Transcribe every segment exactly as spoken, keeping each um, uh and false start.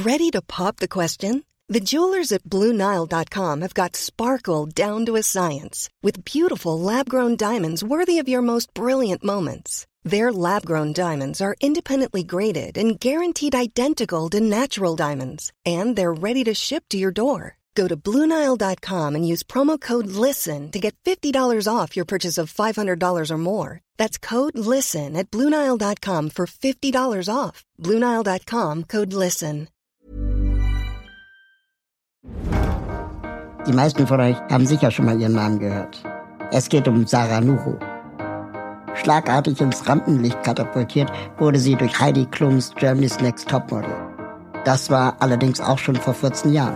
Ready to pop the question? The jewelers at Blue Nile dot com have got sparkle down to a science with beautiful lab-grown diamonds worthy of your most brilliant moments. Their lab-grown diamonds are independently graded and guaranteed identical to natural diamonds, and they're ready to ship to your door. Go to Blue Nile dot com and use promo code LISTEN to get fifty dollars off your purchase of five hundred dollars or more. That's code LISTEN at Blue Nile dot com for fifty dollars off. Blue Nile dot com, code LISTEN. Die meisten von euch haben sicher schon mal ihren Namen gehört. Es geht um Sarah Nuru. Schlagartig ins Rampenlicht katapultiert wurde sie durch Heidi Klums Germany's Next Topmodel. Das war allerdings auch schon vor vierzehn Jahren.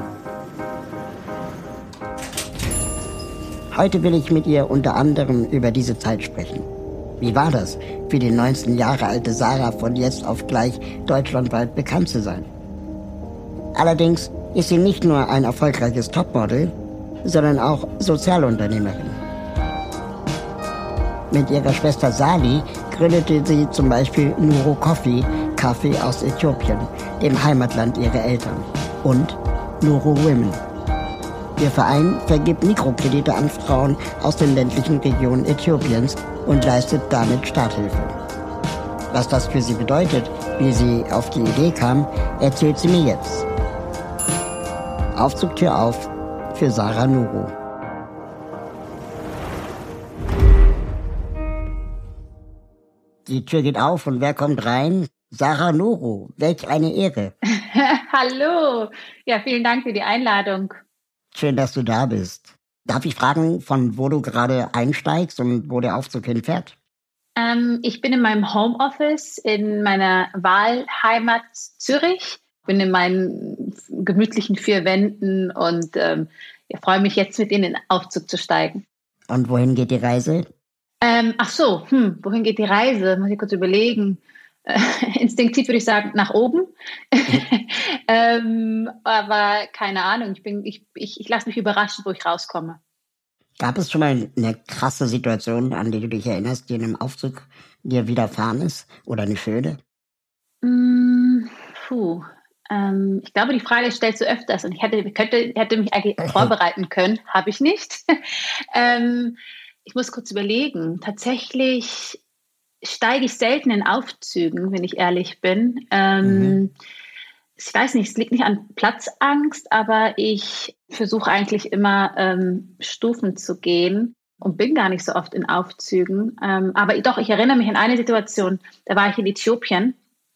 Heute will ich mit ihr unter anderem über diese Zeit sprechen. Wie war das, für die neunzehn Jahre alte Sarah von jetzt auf gleich deutschlandweit bekannt zu sein? Allerdings ist sie nicht nur ein erfolgreiches Topmodel, sondern auch Sozialunternehmerin. Mit ihrer Schwester Sali gründete sie zum Beispiel Nuru Coffee, Kaffee aus Äthiopien, dem Heimatland ihrer Eltern, und Nuru Women. Ihr Verein vergibt Mikrokredite an Frauen aus den ländlichen Regionen Äthiopiens und leistet damit Starthilfe. Was das für sie bedeutet, wie sie auf die Idee kam, erzählt sie mir jetzt. Aufzugtür auf für Sarah Nuru. Die Tür geht auf und wer kommt rein? Sarah Nuru. Welch eine Ehre. Hallo. Ja, vielen Dank für die Einladung. Schön, dass du da bist. Darf ich fragen, von wo du gerade einsteigst und wo der Aufzug hinfährt? Ähm, ich bin in meinem Homeoffice in meiner Wahlheimat Zürich. Bin in meinen gemütlichen vier Wänden und ähm, ich freue mich jetzt, mit in den Aufzug zu steigen. Und wohin geht die Reise? Ähm, ach so, hm, wohin geht die Reise? Muss ich kurz überlegen. Äh, instinktiv würde ich sagen, nach oben. ähm, aber keine Ahnung, ich, bin, ich, ich, ich lasse mich überraschen, wo ich rauskomme. Gab es schon mal eine krasse Situation, an die du dich erinnerst, die in einem Aufzug dir widerfahren ist? Oder eine schöne? Mm, puh. Ähm, ich glaube, die Frage stellst du öfters und ich hätte, könnte, hätte mich eigentlich vorbereiten können. Habe ich nicht. ähm, ich muss kurz überlegen. Tatsächlich steige ich selten in Aufzügen, wenn ich ehrlich bin. Ähm, mhm. Ich weiß nicht, es liegt nicht an Platzangst, aber ich versuche eigentlich immer ähm, Stufen zu gehen und bin gar nicht so oft in Aufzügen. Ähm, aber doch, ich erinnere mich an eine Situation, da war ich in Äthiopien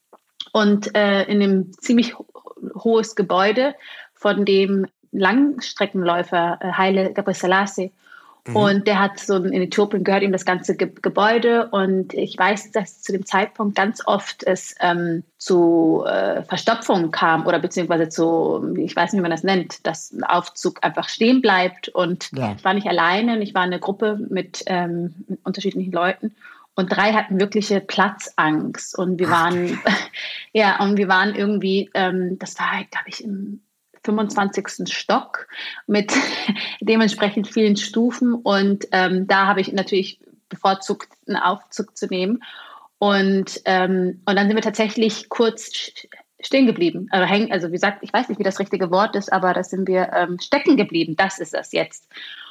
und äh, in einem ziemlich ho- hohes Gebäude von dem Langstreckenläufer äh, Haile Gebrselassie. Mhm. Und der hat so in Äthiopien gehört ihm das ganze Ge- Gebäude und ich weiß, dass zu dem Zeitpunkt ganz oft es ähm, zu äh, Verstopfungen kam oder beziehungsweise zu, ich weiß nicht, wie man das nennt, dass ein Aufzug einfach stehen bleibt und ja. Ich war nicht alleine, ich war in einer Gruppe mit, ähm, mit unterschiedlichen Leuten und drei hatten wirkliche Platzangst und wir waren, ja, und wir waren irgendwie, ähm, das war, glaube ich, im fünfundzwanzigsten Stock mit dementsprechend vielen Stufen und ähm, da habe ich natürlich bevorzugt, einen Aufzug zu nehmen und, ähm, und dann sind wir tatsächlich kurz stehen geblieben, also, hängen, also wie gesagt, ich weiß nicht, wie das richtige Wort ist, aber da sind wir ähm, stecken geblieben, das ist das jetzt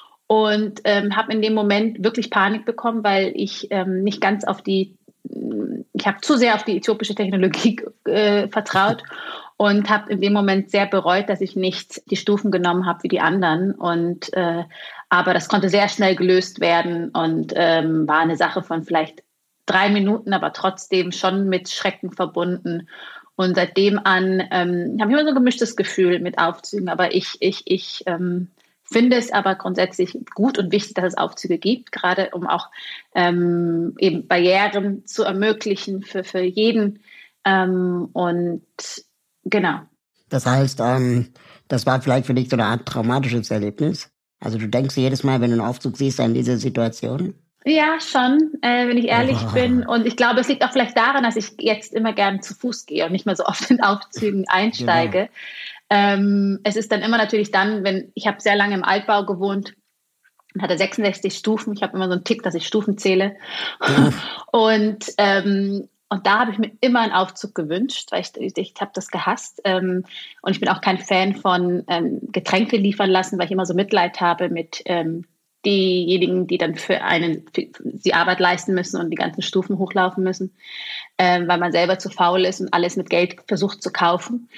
und ähm, habe in dem Moment wirklich Panik bekommen, weil ich ähm, nicht ganz auf die, ich habe zu sehr auf die äthiopische Technologie äh, vertraut und habe in dem Moment sehr bereut, dass ich nicht die Stufen genommen habe wie die anderen. Und äh, aber das konnte sehr schnell gelöst werden und ähm, war eine Sache von vielleicht drei Minuten, aber trotzdem schon mit Schrecken verbunden. Und seitdem an ähm, habe ich immer so ein gemischtes Gefühl mit Aufzügen. Aber ich ich ich ähm, finde es aber grundsätzlich gut und wichtig, dass es Aufzüge gibt, gerade um auch ähm, eben Barrieren zu ermöglichen für für jeden ähm, und genau. Das heißt, ähm, das war vielleicht für dich so eine Art traumatisches Erlebnis? Also du denkst jedes Mal, wenn du einen Aufzug siehst, an diese Situation? Ja, schon, äh, wenn ich ehrlich oh. bin. Und ich glaube, es liegt auch vielleicht daran, dass ich jetzt immer gerne zu Fuß gehe und nicht mehr so oft in Aufzügen einsteige. Genau. Ähm, es ist dann immer natürlich dann, wenn ich habe sehr lange im Altbau gewohnt und hatte sechsundsechzig Stufen. Ich habe immer so einen Tick, dass ich Stufen zähle. Ja. Und ähm, Und da habe ich mir immer einen Aufzug gewünscht, weil ich, ich habe das gehasst. Ähm, und ich bin auch kein Fan von ähm, Getränke liefern lassen, weil ich immer so Mitleid habe mit ähm, diejenigen, die dann für einen für die Arbeit leisten müssen und die ganzen Stufen hochlaufen müssen, ähm, weil man selber zu faul ist und alles mit Geld versucht zu kaufen.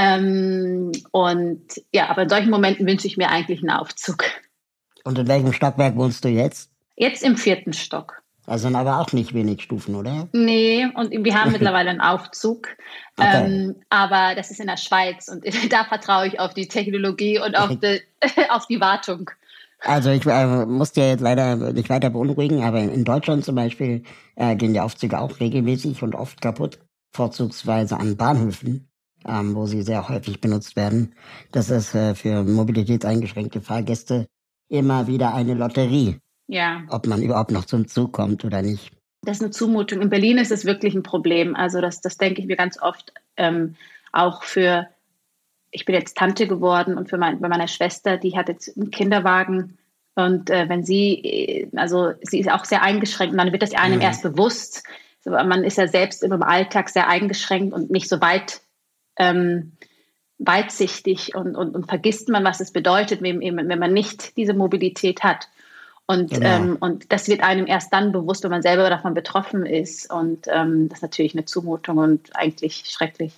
Ähm, und ja, aber in solchen Momenten wünsche ich mir eigentlich einen Aufzug. Und in welchem Stockwerk wohnst du jetzt? Jetzt im vierten Stock. Das sind aber auch nicht wenig Stufen, oder? Nee, und wir haben mittlerweile einen Aufzug. Okay. Ähm, aber das ist in der Schweiz und da vertraue ich auf die Technologie und auf die, auf die Wartung. Also ich äh, muss dir jetzt leider nicht weiter beunruhigen, aber in Deutschland zum Beispiel äh, gehen die Aufzüge auch regelmäßig und oft kaputt, vorzugsweise an Bahnhöfen, ähm, wo sie sehr häufig benutzt werden. Das ist äh, für mobilitätseingeschränkte Fahrgäste immer wieder eine Lotterie. Ja. Ob man überhaupt noch zum Zug kommt oder nicht. Das ist eine Zumutung. In Berlin ist es wirklich ein Problem. Also das, das denke ich mir ganz oft ähm, auch für, ich bin jetzt Tante geworden und für mein, bei meiner Schwester, die hat jetzt einen Kinderwagen und äh, wenn sie, also sie ist auch sehr eingeschränkt und dann wird das einem mhm. erst bewusst. Also man ist ja selbst im Alltag sehr eingeschränkt und nicht so weit ähm, weitsichtig und, und, und vergisst man, was es bedeutet, wenn, wenn man nicht diese Mobilität hat. Und, genau. ähm, und das wird einem erst dann bewusst, wenn man selber davon betroffen ist. Und ähm, das ist natürlich eine Zumutung und eigentlich schrecklich.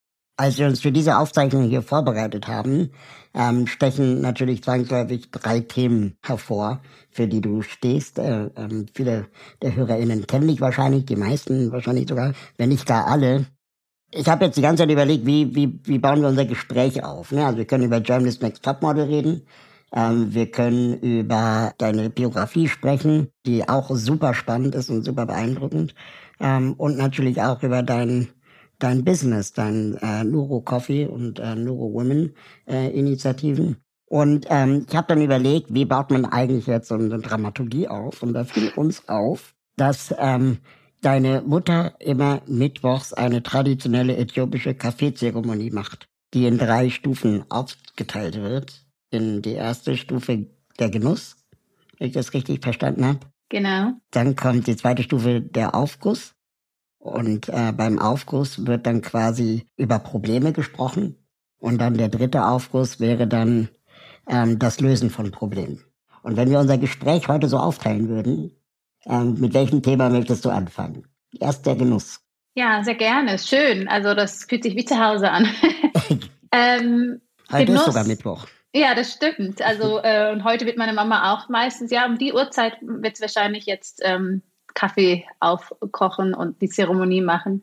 Als wir uns für diese Aufzeichnung hier vorbereitet haben, ähm, stechen natürlich zwangsläufig drei Themen hervor, für die du stehst. Äh, ähm, viele der HörerInnen kennen dich wahrscheinlich, die meisten wahrscheinlich sogar, wenn nicht gar alle. Ich habe jetzt die ganze Zeit überlegt, wie, wie, wie bauen wir unser Gespräch auf. Ne? Also wir können über Germany's Next Topmodel reden. Ähm, wir können über deine Biografie sprechen, die auch super spannend ist und super beeindruckend. Ähm, und natürlich auch über dein, dein Business, dein äh, Nuro Coffee und äh, Nuro Women äh, Initiativen. Und ähm, ich habe dann überlegt, wie baut man eigentlich jetzt so eine Dramaturgie auf? Und da fiel uns auf, dass ähm, deine Mutter immer mittwochs eine traditionelle äthiopische Kaffeezeremonie macht, die in drei Stufen aufgeteilt wird. In die erste Stufe der Genuss, wenn ich das richtig verstanden habe. Genau. Dann kommt die zweite Stufe der Aufguss. Und äh, beim Aufguss wird dann quasi über Probleme gesprochen. Und dann der dritte Aufguss wäre dann ähm, das Lösen von Problemen. Und wenn wir unser Gespräch heute so aufteilen würden, ähm, mit welchem Thema möchtest du anfangen? Erst der Genuss. Ja, sehr gerne. Schön. Also das fühlt sich wie zu Hause an. ähm, heute Genuss. Ist sogar Mittwoch. Ja, das stimmt. Also äh, und heute wird meine Mama auch meistens, ja, um die Uhrzeit wird es wahrscheinlich jetzt ähm, Kaffee aufkochen und die Zeremonie machen.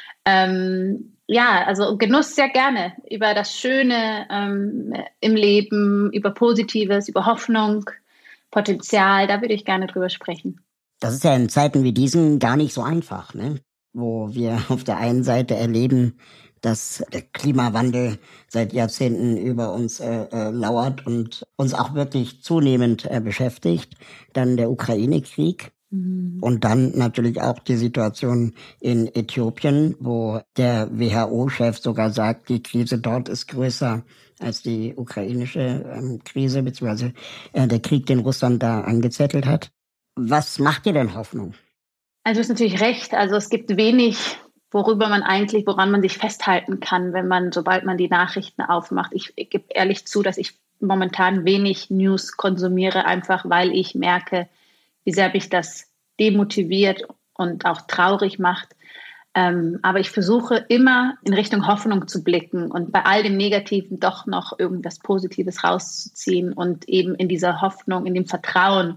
Ähm, ja, also Genuss sehr gerne. Über das Schöne ähm, im Leben, über Positives, über Hoffnung, Potenzial, da würde ich gerne drüber sprechen. Das ist ja in Zeiten wie diesen gar nicht so einfach, ne? Wo wir auf der einen Seite erleben, dass der Klimawandel seit Jahrzehnten über uns äh, äh, lauert und uns auch wirklich zunehmend äh, beschäftigt. Dann der Ukraine-Krieg mhm. und dann natürlich auch die Situation in Äthiopien, wo der W H O-Chef sogar sagt, die Krise dort ist größer als die ukrainische ähm, Krise, beziehungsweise äh, der Krieg, den Russland da angezettelt hat. Was macht dir denn Hoffnung? Also du hast natürlich recht. Also es gibt wenig, worüber man eigentlich, woran man sich festhalten kann, wenn man, sobald man die Nachrichten aufmacht. Ich, ich gebe ehrlich zu, dass ich momentan wenig News konsumiere, einfach weil ich merke, wie sehr mich das demotiviert und auch traurig macht. Ähm, aber ich versuche immer in Richtung Hoffnung zu blicken und bei all dem Negativen doch noch irgendwas Positives rauszuziehen und eben in dieser Hoffnung, in dem Vertrauen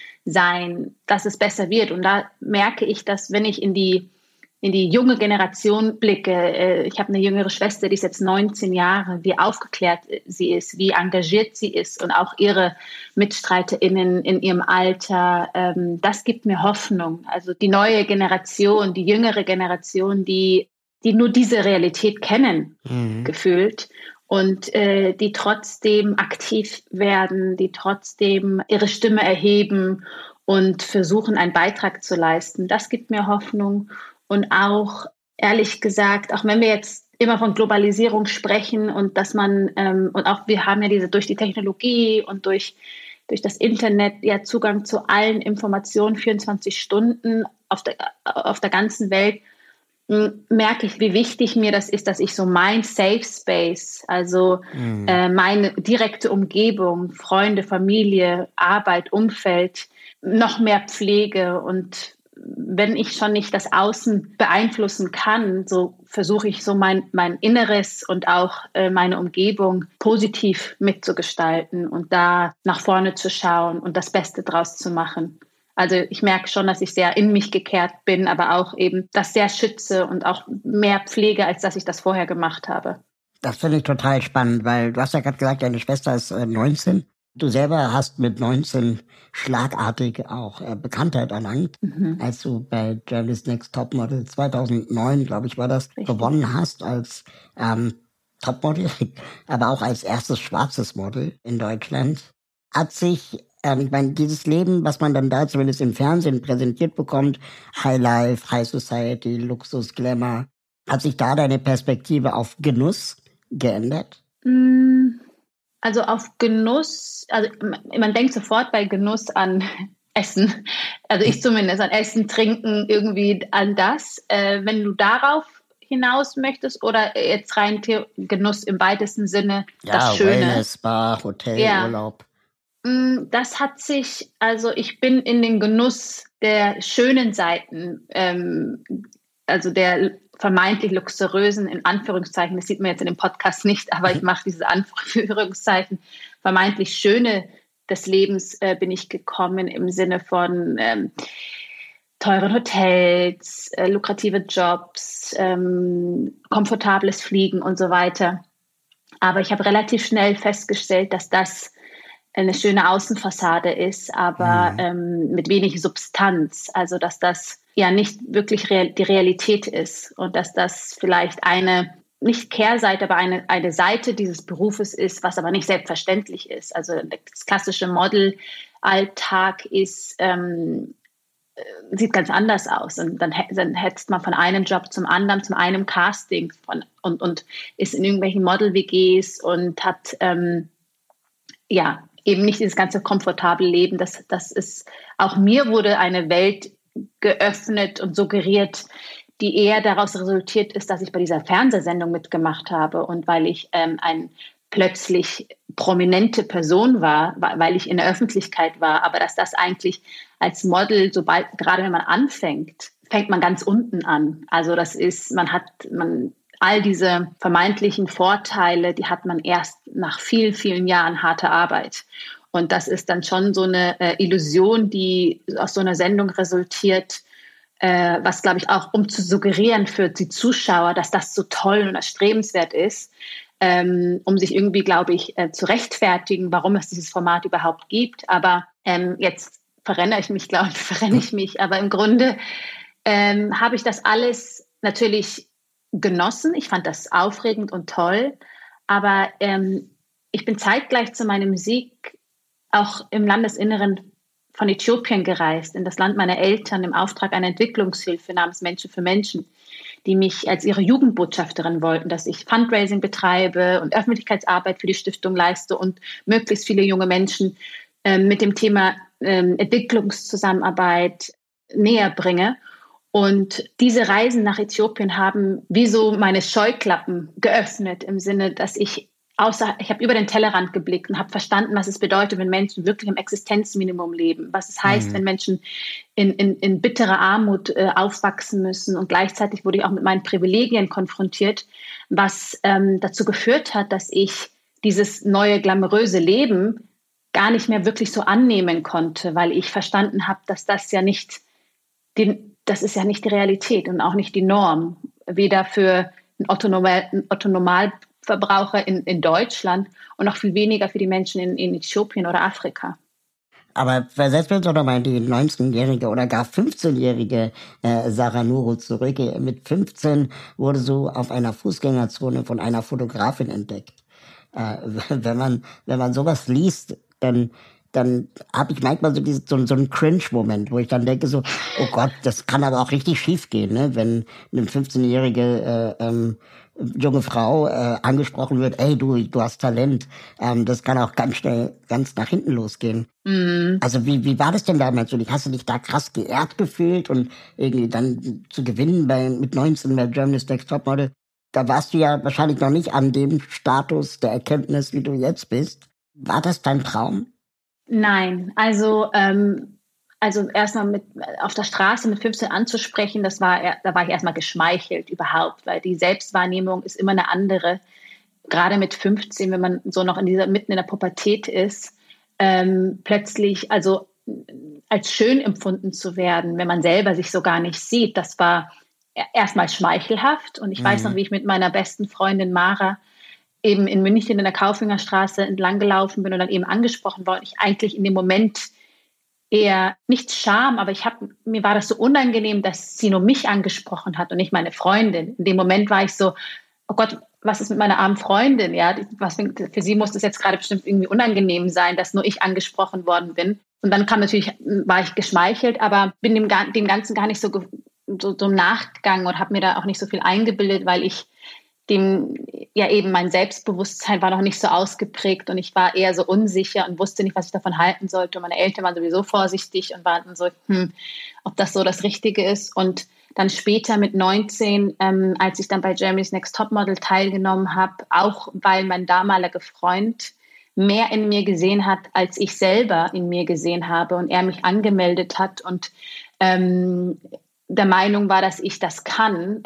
sein, dass es besser wird. Und da merke ich, dass wenn ich in die in die junge Generation blicke, äh, ich habe eine jüngere Schwester, die ist jetzt neunzehn Jahre, wie aufgeklärt sie ist, wie engagiert sie ist und auch ihre MitstreiterInnen in ihrem Alter, ähm, das gibt mir Hoffnung. Also die neue Generation, die jüngere Generation, die, die nur diese Realität kennen, mhm. gefühlt. Und äh, die trotzdem aktiv werden, die trotzdem ihre Stimme erheben und versuchen, einen Beitrag zu leisten. Das gibt mir Hoffnung. Und auch, ehrlich gesagt, auch wenn wir jetzt immer von Globalisierung sprechen und dass man, ähm, und auch wir haben ja diese durch die Technologie und durch, durch das Internet ja Zugang zu allen Informationen vierundzwanzig Stunden auf der, auf der ganzen Welt. merke ich, wie wichtig mir das ist, dass ich so mein Safe Space, also mhm. äh, meine direkte Umgebung, Freunde, Familie, Arbeit, Umfeld, noch mehr pflege. Und wenn ich schon nicht das Außen beeinflussen kann, so versuche ich so mein, mein Inneres und auch äh, meine Umgebung positiv mitzugestalten und da nach vorne zu schauen und das Beste draus zu machen. Also ich merke schon, dass ich sehr in mich gekehrt bin, aber auch eben das sehr schütze und auch mehr pflege, als dass ich das vorher gemacht habe. Das finde ich total spannend, weil du hast ja gerade gesagt, deine Schwester ist äh, neunzehn. Du selber hast mit neunzehn schlagartig auch äh, Bekanntheit erlangt, mhm. als du bei Germany's Next Topmodel zweitausendneun, glaube ich, war das, Richtig. gewonnen hast als ähm, Topmodel, aber auch als erstes schwarzes Model in Deutschland. Hat sich Ähm, ich meine, dieses Leben, was man dann da zumindest im Fernsehen präsentiert bekommt, High Life, High Society, Luxus, Glamour, hat sich da deine Perspektive auf Genuss geändert? Also auf Genuss, also man denkt sofort bei Genuss an Essen, also ich zumindest an Essen, Trinken, irgendwie an das. Äh, wenn du darauf hinaus möchtest oder jetzt rein Genuss im weitesten Sinne, ja, das Schöne. Wellness, Spa, Hotel, ja. Urlaub. Das hat sich, also ich bin in den Genuss der schönen Seiten, ähm, also der vermeintlich luxuriösen, in Anführungszeichen, das sieht man jetzt in dem Podcast nicht, aber ich mache diese Anführungszeichen, vermeintlich schöne des Lebens äh, bin ich gekommen im Sinne von ähm, teuren Hotels, äh, lukrative Jobs, ähm, komfortables Fliegen und so weiter. Aber ich habe relativ schnell festgestellt, dass das eine schöne Außenfassade ist, aber mhm. ähm, mit wenig Substanz. Also dass das ja nicht wirklich real, die Realität ist und dass das vielleicht eine, nicht Kehrseite, aber eine, eine Seite dieses Berufes ist, was aber nicht selbstverständlich ist. Also das klassische Model-Alltag ist, ähm, sieht ganz anders aus. Und dann, dann hetzt man von einem Job zum anderen, zum einem Casting von, und, und ist in irgendwelchen Model-W Gs und hat ähm, ja eben nicht dieses ganze komfortable Leben. Das, das ist, auch mir wurde eine Welt geöffnet und suggeriert, die eher daraus resultiert ist, dass ich bei dieser Fernsehsendung mitgemacht habe und weil ich ähm, ein plötzlich prominente Person war, weil ich in der Öffentlichkeit war, aber dass das eigentlich als Model, sobald, gerade wenn man anfängt, fängt man ganz unten an. Also das ist, man hat, man all diese vermeintlichen Vorteile, die hat man erst nach vielen, vielen Jahren harter Arbeit. Und das ist dann schon so eine äh, Illusion, die aus so einer Sendung resultiert, äh, was, glaube ich, auch um zu suggerieren für die Zuschauer, dass das so toll und erstrebenswert ist, ähm, um sich irgendwie, glaube ich, äh, zu rechtfertigen, warum es dieses Format überhaupt gibt. Aber ähm, jetzt verrenne ich mich, glaube ich, verrenne ich mich. Aber im Grunde ähm, habe ich das alles natürlich genossen. Ich fand das aufregend und toll, aber ähm, ich bin zeitgleich zu meiner Musik auch im Landesinneren von Äthiopien gereist, in das Land meiner Eltern im Auftrag einer Entwicklungshilfe namens Menschen für Menschen, die mich als ihre Jugendbotschafterin wollten, dass ich Fundraising betreibe und Öffentlichkeitsarbeit für die Stiftung leiste und möglichst viele junge Menschen äh, mit dem Thema äh, Entwicklungszusammenarbeit näher bringe. Und diese Reisen nach Äthiopien haben wie so meine Scheuklappen geöffnet im Sinne, dass ich außer, ich habe über den Tellerrand geblickt und habe verstanden, was es bedeutet, wenn Menschen wirklich im Existenzminimum leben, was es heißt, mhm. wenn Menschen in, in, in bitterer Armut äh, aufwachsen müssen. Und gleichzeitig wurde ich auch mit meinen Privilegien konfrontiert, was ähm, dazu geführt hat, dass ich dieses neue glamouröse Leben gar nicht mehr wirklich so annehmen konnte, weil ich verstanden habe, dass das ja nicht den das ist ja nicht die Realität und auch nicht die Norm, weder für einen Otto-Normalverbraucher in, in Deutschland und noch viel weniger für die Menschen in, in Äthiopien oder Afrika. Aber versetzt uns doch mal die neunzehnjährige oder gar fünfzehnjährige äh, Sarah Nuru zurück. Mit fünfzehn wurde so auf einer Fußgängerzone von einer Fotografin entdeckt. Äh, wenn man wenn man sowas liest, dann dann habe ich manchmal so, diese, so, so einen Cringe-Moment, wo ich dann denke so, oh Gott, das kann aber auch richtig schief gehen, ne? Wenn eine fünfzehnjährige äh, ähm, junge Frau äh, angesprochen wird, ey, du, du hast Talent, ähm, das kann auch ganz schnell ganz nach hinten losgehen. Mhm. Also wie, wie war das denn damals für dich? Hast du dich da krass geehrt gefühlt und irgendwie dann zu gewinnen bei, mit neunzehn bei Germany's Next Topmodel? Da warst du ja wahrscheinlich noch nicht an dem Status der Erkenntnis, wie du jetzt bist. War das dein Traum? Nein, also ähm, also erstmal mit auf der Straße mit fünfzehn anzusprechen, das war da war ich erstmal geschmeichelt überhaupt, weil die Selbstwahrnehmung ist immer eine andere. Gerade mit fünfzehn, wenn man so noch in dieser mitten in der Pubertät ist, ähm, plötzlich also als schön empfunden zu werden, wenn man selber sich so gar nicht sieht, das war erstmal schmeichelhaft. Und ich mhm. weiß noch, wie ich mit meiner besten Freundin Mara eben in München in der Kaufingerstraße entlang gelaufen bin und dann eben angesprochen worden. Ich eigentlich in dem Moment eher nicht Scham, aber ich hab, mir war das so unangenehm, dass sie nur mich angesprochen hat und nicht meine Freundin. In dem Moment war ich so, oh Gott, was ist mit meiner armen Freundin? Ja, was, für sie muss das jetzt gerade bestimmt irgendwie unangenehm sein, dass nur ich angesprochen worden bin. Und dann kam natürlich, war ich geschmeichelt, aber bin dem, dem Ganzen gar nicht so so, so nachgegangen und habe mir da auch nicht so viel eingebildet, weil ich dem, ja eben mein Selbstbewusstsein war noch nicht so ausgeprägt und ich war eher so unsicher und wusste nicht, was ich davon halten sollte. Und meine Eltern waren sowieso vorsichtig und waren so, hm, ob das so das Richtige ist. Und dann später mit neunzehn, ähm, als ich dann bei Germany's Next Topmodel teilgenommen habe, auch weil mein damaliger Freund mehr in mir gesehen hat, als ich selber in mir gesehen habe und er mich angemeldet hat und ähm, der Meinung war, dass ich das kann,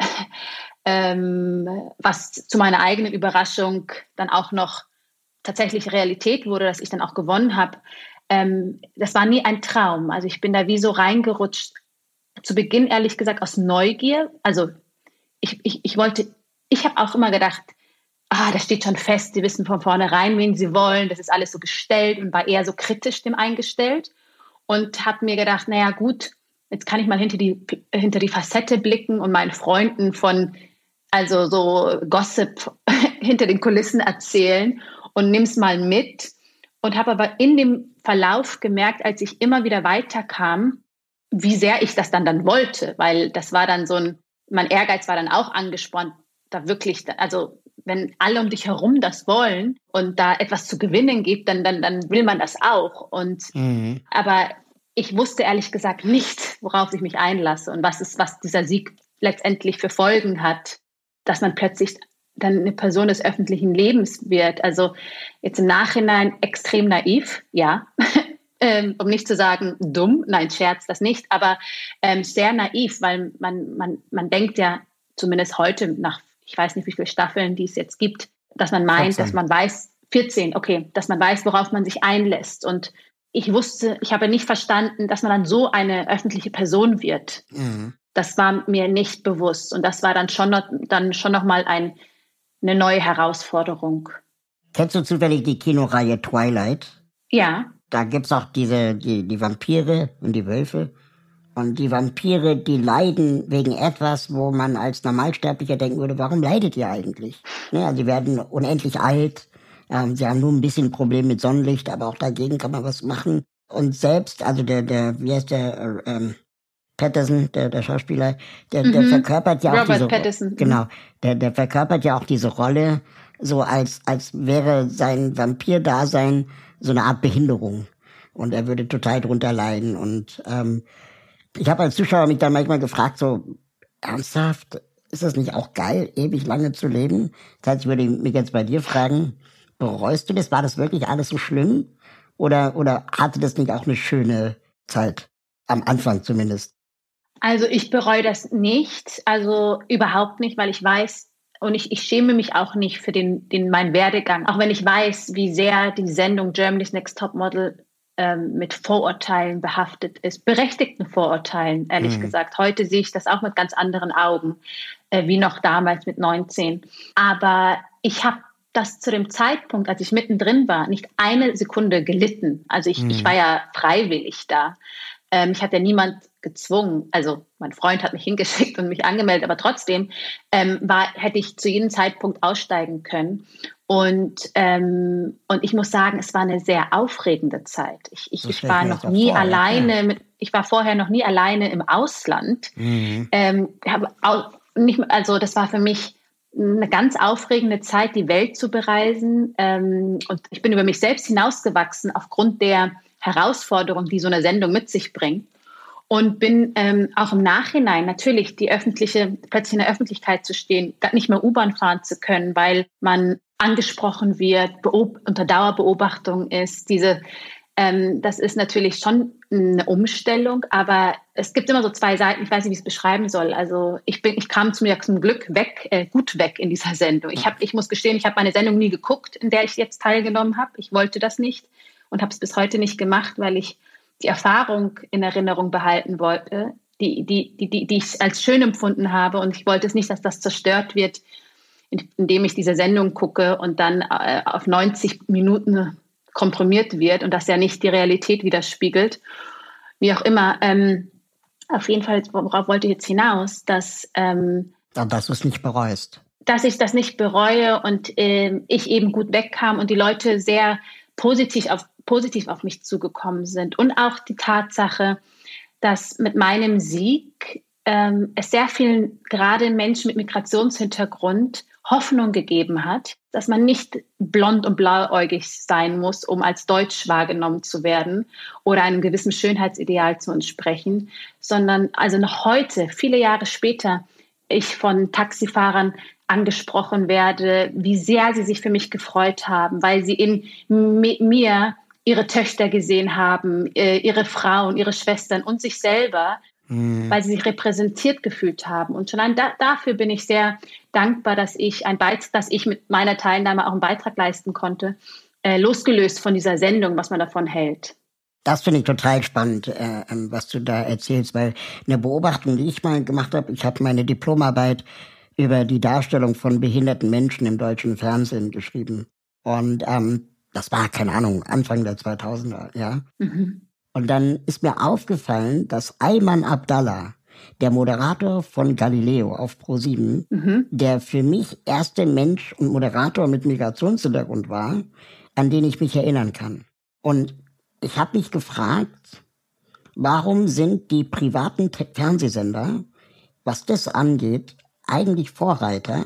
ähm, was zu meiner eigenen Überraschung dann auch noch tatsächlich Realität wurde, dass ich dann auch gewonnen habe. Ähm, das war nie ein Traum. Also ich bin da wie so reingerutscht. Zu Beginn ehrlich gesagt aus Neugier. Also ich, ich, ich wollte, ich habe auch immer gedacht, ah, das steht schon fest, sie wissen von vornherein, wen sie wollen, das ist alles so gestellt und war eher so kritisch dem eingestellt und habe mir gedacht, naja gut, jetzt kann ich mal hinter die, hinter die Facette blicken und meinen Freunden von, also so Gossip hinter den Kulissen erzählen und nimm's mal mit. Und habe aber in dem Verlauf gemerkt, als ich immer wieder weiterkam, wie sehr ich das dann dann wollte. Weil das war dann so ein, mein Ehrgeiz war dann auch angespornt, da wirklich, also wenn alle um dich herum das wollen und da etwas zu gewinnen gibt, dann, dann, dann will man das auch. Und mhm. aber ich wusste ehrlich gesagt nicht, worauf ich mich einlasse und was ist, was dieser Sieg letztendlich für Folgen hat, dass man plötzlich dann eine Person des öffentlichen Lebens wird. Also jetzt im Nachhinein extrem naiv, ja, ähm, um nicht zu sagen dumm, nein, Scherz, das nicht, aber ähm, sehr naiv, weil man, man, man denkt ja zumindest heute nach, ich weiß nicht, wie viele Staffeln die es jetzt gibt, dass man meint, vierzehn. Dass man weiß, vierzehn, okay, dass man weiß, worauf man sich einlässt und ich wusste, ich habe nicht verstanden, dass man dann so eine öffentliche Person wird. Mhm. Das war mir nicht bewusst. Und das war dann schon noch, dann schon noch mal ein, eine neue Herausforderung. Kennst du zufällig die Kinoreihe Twilight? Ja. Da gibt's auch diese, die, die Vampire und die Wölfe. Und die Vampire, die leiden wegen etwas, wo man als Normalsterblicher denken würde, warum leidet ihr eigentlich? Ne, also sie werden unendlich alt. Ähm, sie haben nur ein bisschen Problem mit Sonnenlicht, aber auch dagegen kann man was machen. Und selbst, also der, der, wie heißt der, ähm, Pattinson, der, der Schauspieler, der, mhm. der verkörpert ja auch Robert diese, Pattinson. Genau, der, der verkörpert ja auch diese Rolle, so als, als wäre sein Vampir-Dasein so eine Art Behinderung. Und er würde total drunter leiden. Und, ähm, ich habe als Zuschauer mich dann manchmal gefragt, so, ernsthaft, ist das nicht auch geil, ewig lange zu leben? Das heißt, ich würde mich jetzt bei dir fragen, bereust du das? War das wirklich alles so schlimm? Oder, oder hatte das nicht auch eine schöne Zeit? Am Anfang zumindest. Also ich bereue das nicht. Also überhaupt nicht, weil ich weiß, und ich, ich schäme mich auch nicht für den, den, meinen Werdegang. Auch wenn ich weiß, wie sehr die Sendung Germany's Next Topmodel ähm, mit Vorurteilen behaftet ist. Berechtigten Vorurteilen, ehrlich mhm. gesagt. Heute sehe ich das auch mit ganz anderen Augen, äh, wie noch damals mit neunzehn. Aber ich habe das zu dem Zeitpunkt, als ich mittendrin war, nicht eine Sekunde gelitten. Also ich, mhm. ich war ja freiwillig da. Ähm, ich hatte ja niemand gezwungen. Also mein Freund hat mich hingeschickt und mich angemeldet, aber trotzdem ähm, war, hätte ich zu jedem Zeitpunkt aussteigen können. Und, ähm, und ich muss sagen, es war eine sehr aufregende Zeit. Ich, ich, ich war noch nie vor, alleine, ja. mit, ich war vorher noch nie alleine im Ausland. Mhm. Ähm, habe auch nicht, also das war für mich eine ganz aufregende Zeit, die Welt zu bereisen. Ähm, und ich bin über mich selbst hinausgewachsen aufgrund der Herausforderung, die so eine Sendung mit sich bringt. Und bin ähm, auch im Nachhinein natürlich die öffentliche, plötzlich in der Öffentlichkeit zu stehen, nicht mehr U-Bahn fahren zu können, weil man angesprochen wird, beob- unter Dauerbeobachtung ist. Diese, ähm, das ist natürlich schon eine Umstellung, aber es gibt immer so zwei Seiten. Ich weiß nicht, wie ich es beschreiben soll. Also ich bin, ich kam zu mir zum Glück weg, äh, gut weg in dieser Sendung. Ich habe, ich muss gestehen, ich habe meine Sendung nie geguckt, in der ich jetzt teilgenommen habe. Ich wollte das nicht und habe es bis heute nicht gemacht, weil ich die Erfahrung in Erinnerung behalten wollte, die, die, die, die, die ich als schön empfunden habe. Und ich wollte es nicht, dass das zerstört wird, indem ich diese Sendung gucke und dann äh, auf neunzig Minuten komprimiert wird und das ja nicht die Realität widerspiegelt. Wie auch immer. Ähm, auf jeden Fall, worauf wollte ich jetzt hinaus, dass, ähm, dass du es nicht bereust. Dass ich das nicht bereue und äh, ich eben gut wegkam und die Leute sehr positiv auf positiv auf mich zugekommen sind. Und auch die Tatsache, dass mit meinem Sieg ähm, es sehr vielen, gerade Menschen mit Migrationshintergrund, Hoffnung gegeben hat, dass man nicht blond und blauäugig sein muss, um als deutsch wahrgenommen zu werden oder einem gewissen Schönheitsideal zu entsprechen, sondern also noch heute, viele Jahre später, ich von Taxifahrern angesprochen werde, wie sehr sie sich für mich gefreut haben, weil sie in mir ihre Töchter gesehen haben, ihre Frauen, ihre Schwestern und sich selber, mhm. weil sie sich repräsentiert gefühlt haben. Und schon da, dafür bin ich sehr dankbar, dass ich, ein Beitrag, dass ich mit meiner Teilnahme auch einen Beitrag leisten konnte, äh, losgelöst von dieser Sendung, was man davon hält. Das finde ich total spannend, äh, was du da erzählst, weil eine Beobachtung, die ich mal gemacht habe, ich habe meine Diplomarbeit über die Darstellung von behinderten Menschen im deutschen Fernsehen geschrieben. Und ähm, das war, keine Ahnung, Anfang der zweitausender, ja. Mhm. Und dann ist mir aufgefallen, dass Ayman Abdallah, der Moderator von Galileo auf ProSieben, mhm. der für mich erste Mensch und Moderator mit Migrationshintergrund war, an den ich mich erinnern kann. Und ich habe mich gefragt, warum sind die privaten Te- Fernsehsender, was das angeht, eigentlich Vorreiter?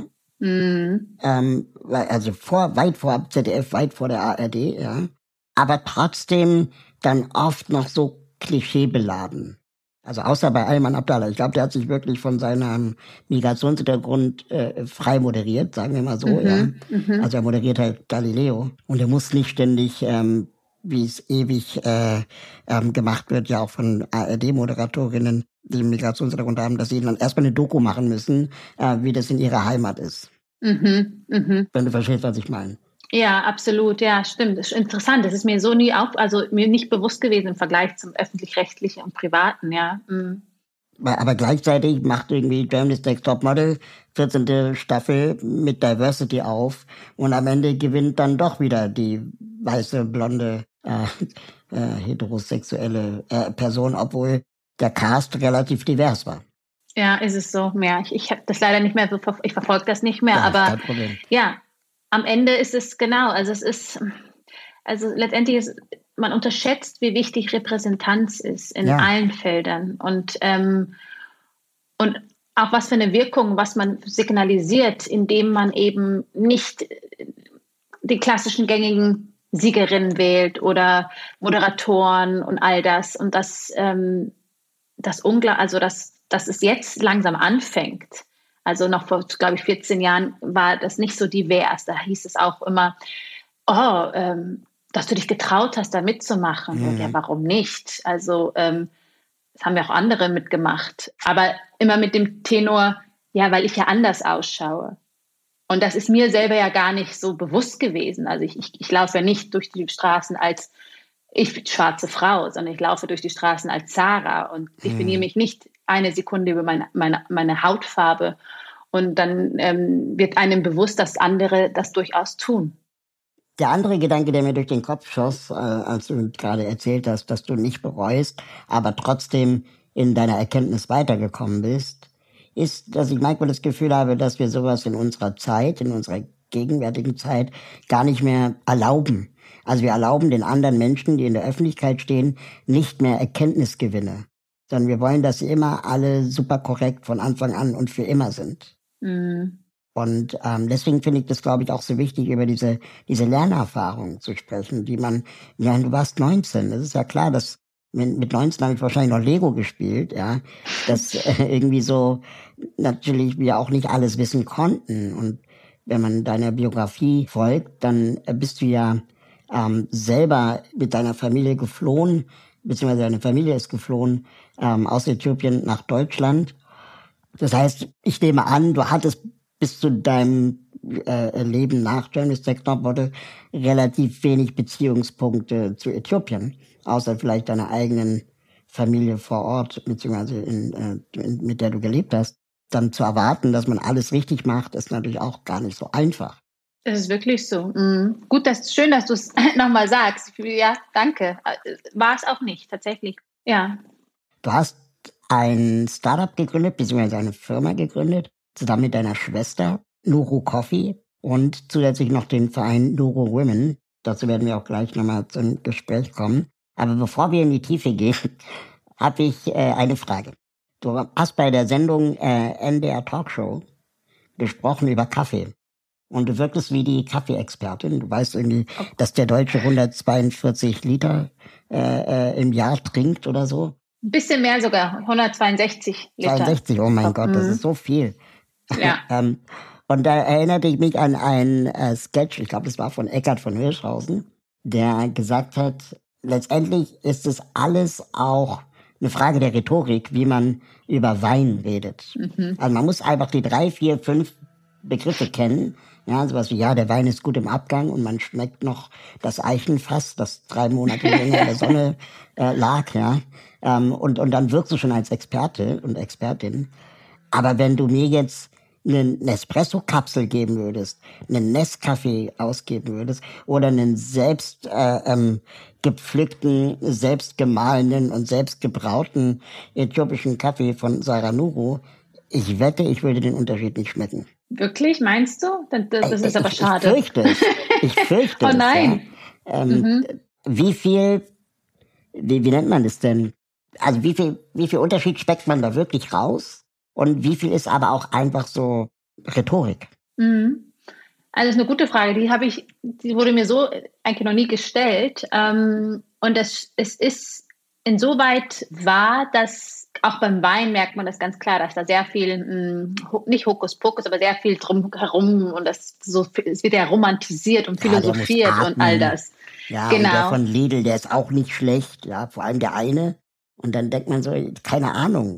Mhm. Ähm, also vor, weit vor Z D F, weit vor der A R D, ja. Aber trotzdem dann oft noch so klischeebeladen. Also außer bei Ayman Abdallah. Ich glaube, der hat sich wirklich von seinem Migrationshintergrund äh, frei moderiert, sagen wir mal so, mhm, ja. Mhm. Also er moderiert halt Galileo. Und er muss nicht ständig, ähm, wie es ewig äh, ähm, gemacht wird, ja auch von A R D-Moderatorinnen, die einen Migrationshintergrund haben, dass sie dann erstmal eine Doku machen müssen, äh, wie das in ihrer Heimat ist. Mhm, mh. Wenn du verstehst, was ich meine. Ja, absolut. Ja, stimmt. Das ist interessant. Das ist mir so nie auf, also mir nicht bewusst gewesen im Vergleich zum öffentlich-rechtlichen und privaten, ja. Mhm. Aber gleichzeitig macht irgendwie Germany's Next Topmodel vierzehnte Staffel mit Diversity auf und am Ende gewinnt dann doch wieder die weiße, blonde, äh, äh, heterosexuelle äh, Person, obwohl der Cast relativ divers war. Ja, ist es so. Mehr. Ich, ich habe das leider nicht mehr so, ich verfolge das nicht mehr, ja, aber kein Problem. Ja. Am Ende ist es genau, also es ist, also letztendlich ist, man unterschätzt, wie wichtig Repräsentanz ist in ja. allen Feldern und, ähm, und auch was für eine Wirkung, was man signalisiert, indem man eben nicht die klassischen gängigen Siegerinnen wählt oder Moderatoren und all das und das, ähm, das Ungla- also dass, dass es jetzt langsam anfängt. Also noch vor, glaube ich, vierzehn Jahren war das nicht so divers. Da hieß es auch immer, oh, ähm, dass du dich getraut hast, da mitzumachen. Mhm. Und ja, warum nicht? Also ähm, das haben ja auch andere mitgemacht. Aber immer mit dem Tenor, ja, weil ich ja anders ausschaue. Und das ist mir selber ja gar nicht so bewusst gewesen. Also ich, ich, ich laufe ja nicht durch die Straßen als ich schwarze Frau, sondern ich laufe durch die Straßen als Sarah und ich mhm. benehme mich nicht eine Sekunde über meine, meine, meine Hautfarbe und dann ähm, wird einem bewusst, dass andere das durchaus tun. Der andere Gedanke, der mir durch den Kopf schoss, äh, als du gerade erzählt hast, dass du nicht bereust, aber trotzdem in deiner Erkenntnis weitergekommen bist, ist, dass ich manchmal das Gefühl habe, dass wir sowas in unserer Zeit, in unserer gegenwärtigen Zeit gar nicht mehr erlauben. Also wir erlauben den anderen Menschen, die in der Öffentlichkeit stehen, nicht mehr Erkenntnisgewinne, sondern wir wollen, dass sie immer alle super korrekt von Anfang an und für immer sind. Mhm. Und ähm, deswegen finde ich das, glaube ich, auch so wichtig, über diese diese Lernerfahrung zu sprechen, die man, ja, du warst neunzehn, das ist ja klar, dass mit, mit neunzehn habe ich wahrscheinlich noch Lego gespielt, ja, dass äh, irgendwie so natürlich wir auch nicht alles wissen konnten. Und wenn man deiner Biografie folgt, dann äh, bist du ja ähm, selber mit deiner Familie geflohen, beziehungsweise deine Familie ist geflohen ähm, aus Äthiopien nach Deutschland. Das heißt, ich nehme an, du hattest bis zu deinem äh, Leben nach Germany's Next Topmodel relativ wenig Beziehungspunkte zu Äthiopien, außer vielleicht deiner eigenen Familie vor Ort, beziehungsweise in, äh, in, mit der du gelebt hast. Dann zu erwarten, dass man alles richtig macht, ist natürlich auch gar nicht so einfach. Das ist wirklich so. Mhm. Gut, das schön, dass du es nochmal sagst. Ja, danke. War es auch nicht, tatsächlich. Ja. Du hast ein Startup gegründet, beziehungsweise eine Firma gegründet, zusammen mit deiner Schwester, Nuru Coffee, und zusätzlich noch den Verein Nuru Women. Dazu werden wir auch gleich nochmal zum Gespräch kommen. Aber bevor wir in die Tiefe gehen, habe ich äh, eine Frage. Du hast bei der Sendung äh, N D R Talkshow gesprochen über Kaffee. Und du wirktest wie die Kaffeeexpertin. Du weißt irgendwie, dass der Deutsche hundertzweiundvierzig Liter äh, äh, im Jahr trinkt oder so. Ein bisschen mehr sogar, hundertzweiundsechzig Liter. zweiundsechzig, oh mein Gott, das Mhm. ist so viel. Ja. ähm, und da erinnerte ich mich an einen äh, Sketch, ich glaube, das war von Eckhard von Hirschhausen, der gesagt hat, letztendlich ist es alles auch eine Frage der Rhetorik, wie man über Wein redet. Mhm. Also man muss einfach die drei, vier, fünf Begriffe kennen. Ja, sowas wie, ja, der Wein ist gut im Abgang und man schmeckt noch das Eichenfass, das drei Monate länger in der Sonne äh, lag, ja. Ähm, und, und dann wirkst du schon als Experte und Expertin. Aber wenn du mir jetzt eine Nespresso-Kapsel geben würdest, einen Nescafé ausgeben würdest oder einen selbst äh, ähm, gepflückten, selbst gemahlenen und selbst gebrauten äthiopischen Kaffee von Sarah Nuru, ich wette, ich würde den Unterschied nicht schmecken. Wirklich, meinst du? Das, das ist aber ich, schade. Ich fürchte es. Ich fürchte oh es. nein. Ja. Ähm, mhm. Wie viel, wie, wie nennt man das denn? Also wie viel, wie viel Unterschied speckt man da wirklich raus? Und wie viel ist aber auch einfach so Rhetorik? Mhm. Also das ist eine gute Frage. Die habe ich, die wurde mir so eigentlich noch nie gestellt. Ähm, und das, es ist insoweit wahr, dass auch beim Wein merkt man das ganz klar, dass da sehr viel, mh, nicht Hokuspokus, aber sehr viel drumherum und das so, es wird ja romantisiert und philosophiert ja, und all das. Ja, genau. Und der von Lidl, der ist auch nicht schlecht, ja, vor allem der eine. Und dann denkt man so, keine Ahnung.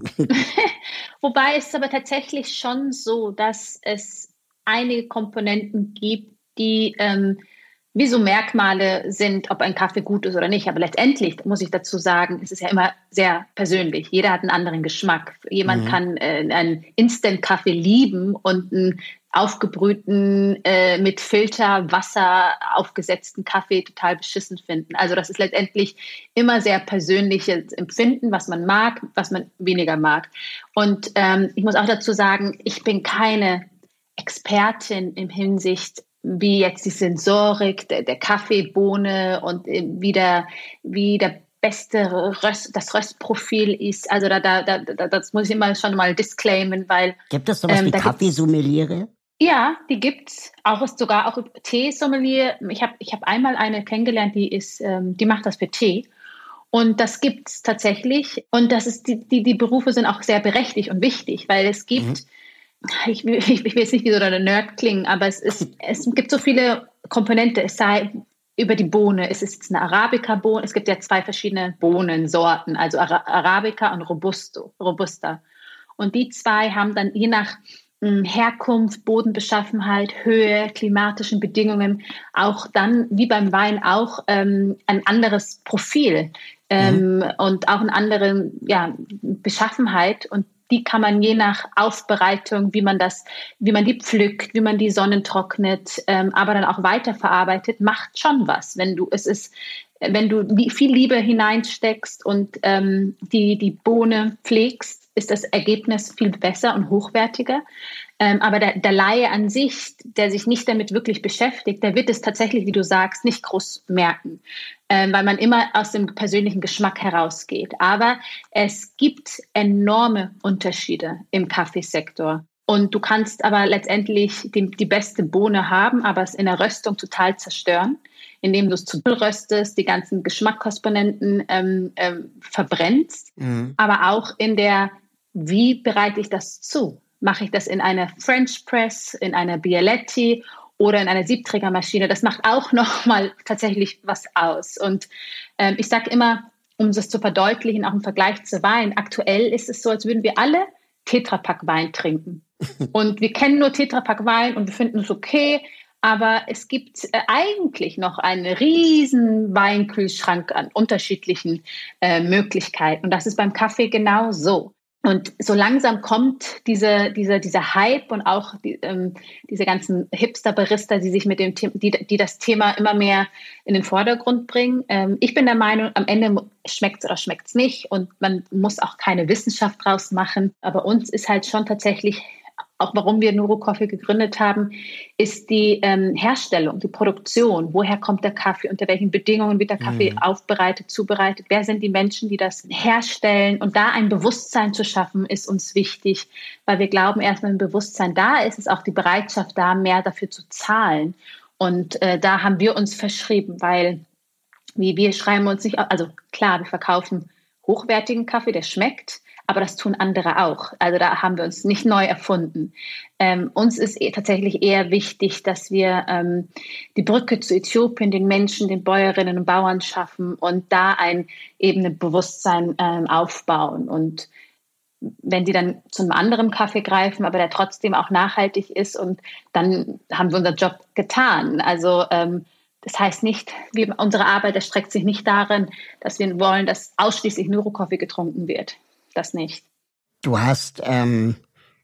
Wobei es aber tatsächlich schon so, dass es einige Komponenten gibt, die ähm, wie so Merkmale sind, ob ein Kaffee gut ist oder nicht. Aber letztendlich muss ich dazu sagen, es ist ja immer sehr persönlich. Jeder hat einen anderen Geschmack. Jemand mhm. kann äh, einen Instant-Kaffee lieben und einen aufgebrühten, äh, mit Filterwasser aufgesetzten Kaffee total beschissen finden. Also das ist letztendlich immer sehr persönliches Empfinden, was man mag, was man weniger mag. Und ähm, ich muss auch dazu sagen, ich bin keine Expertin im Hinsicht, wie jetzt die Sensorik der, der Kaffeebohne und wie der, wie der beste Röst, das Röstprofil ist. Also da, da, da, das muss ich immer schon mal disclaimen, weil... Gibt es sowas ähm, wie Kaffeesommeliere? Ja, die gibt's. Auch ist sogar auch Teesommelier. Ich habe ich hab einmal eine kennengelernt, die ist, ähm, die macht das für Tee. Und das gibt's tatsächlich. Und das ist die, die, die Berufe sind auch sehr berechtigt und wichtig, weil es gibt... Mhm. Ich, ich, ich will jetzt nicht wie so eine Nerd klingen, aber es, ist, es gibt so viele Komponenten. Es sei über die Bohne, es ist eine Arabica-Bohne. Es gibt ja zwei verschiedene Bohnensorten, also Arabica und Robusto, Robusta. Und die zwei haben dann je nach mh, Herkunft, Bodenbeschaffenheit, Höhe, klimatischen Bedingungen auch dann, wie beim Wein auch, ähm, ein anderes Profil ähm, mhm. und auch eine andere ja, Beschaffenheit. Und die kann man je nach Aufbereitung, wie man das, wie man die pflückt, wie man die Sonnen trocknet, ähm, aber dann auch weiterverarbeitet, macht schon was. Wenn du es ist, wenn du viel Liebe hineinsteckst und ähm, die die Bohne pflegst, ist das Ergebnis viel besser und hochwertiger. Ähm, aber der, der Laie an sich, der sich nicht damit wirklich beschäftigt, der wird es tatsächlich, wie du sagst, nicht groß merken, ähm, weil man immer aus dem persönlichen Geschmack herausgeht. Aber es gibt enorme Unterschiede im Kaffeesektor. Und du kannst aber letztendlich die, die beste Bohne haben, aber es in der Röstung total zerstören, indem du es zu null röstest, die ganzen Geschmackskomponenten ähm, ähm, verbrennst. Mhm. Aber auch in der, wie bereite ich das zu? Mache ich das in einer French Press, in einer Bialetti oder in einer Siebträgermaschine? Das macht auch nochmal tatsächlich was aus. Und ähm, ich sage immer, um das zu verdeutlichen, auch im Vergleich zu Wein, aktuell ist es so, als würden wir alle Tetrapack Wein trinken. Und wir kennen nur Tetrapack Wein und wir finden es okay, aber es gibt äh, eigentlich noch einen riesen Weinkühlschrank an unterschiedlichen äh, Möglichkeiten. Und das ist beim Kaffee genau so. Und so langsam kommt diese, diese, dieser Hype und auch die, ähm, diese ganzen Hipster-Barista, die sich mit dem Thema, die, die das Thema immer mehr in den Vordergrund bringen. Ähm, ich bin der Meinung, am Ende schmeckt es oder schmeckt es nicht und man muss auch keine Wissenschaft draus machen. Aber uns ist halt schon tatsächlich, auch warum wir Nuro Coffee gegründet haben, ist die ähm, Herstellung, die Produktion. Woher kommt der Kaffee? Unter welchen Bedingungen wird der Kaffee mhm. aufbereitet, zubereitet? Wer sind die Menschen, die das herstellen? Und da ein Bewusstsein zu schaffen, ist uns wichtig, weil wir glauben, erst wenn ein Bewusstsein da ist, ist auch die Bereitschaft da, mehr dafür zu zahlen. Und äh, da haben wir uns verschrieben, weil wie wir schreiben uns nicht, also klar, wir verkaufen hochwertigen Kaffee, der schmeckt, aber das tun andere auch. Also da haben wir uns nicht neu erfunden. Ähm, uns ist eh, tatsächlich eher wichtig, dass wir ähm, die Brücke zu Äthiopien, den Menschen, den Bäuerinnen und Bauern schaffen und da ein eben ein Bewusstsein ähm, aufbauen. Und wenn sie dann zum anderen Kaffee greifen, aber der trotzdem auch nachhaltig ist, und dann haben wir unseren Job getan. Also ähm, das heißt nicht, wir, unsere Arbeit erstreckt sich nicht darin, dass wir wollen, dass ausschließlich Nuro Coffee getrunken wird. Das nicht. Du hast ähm,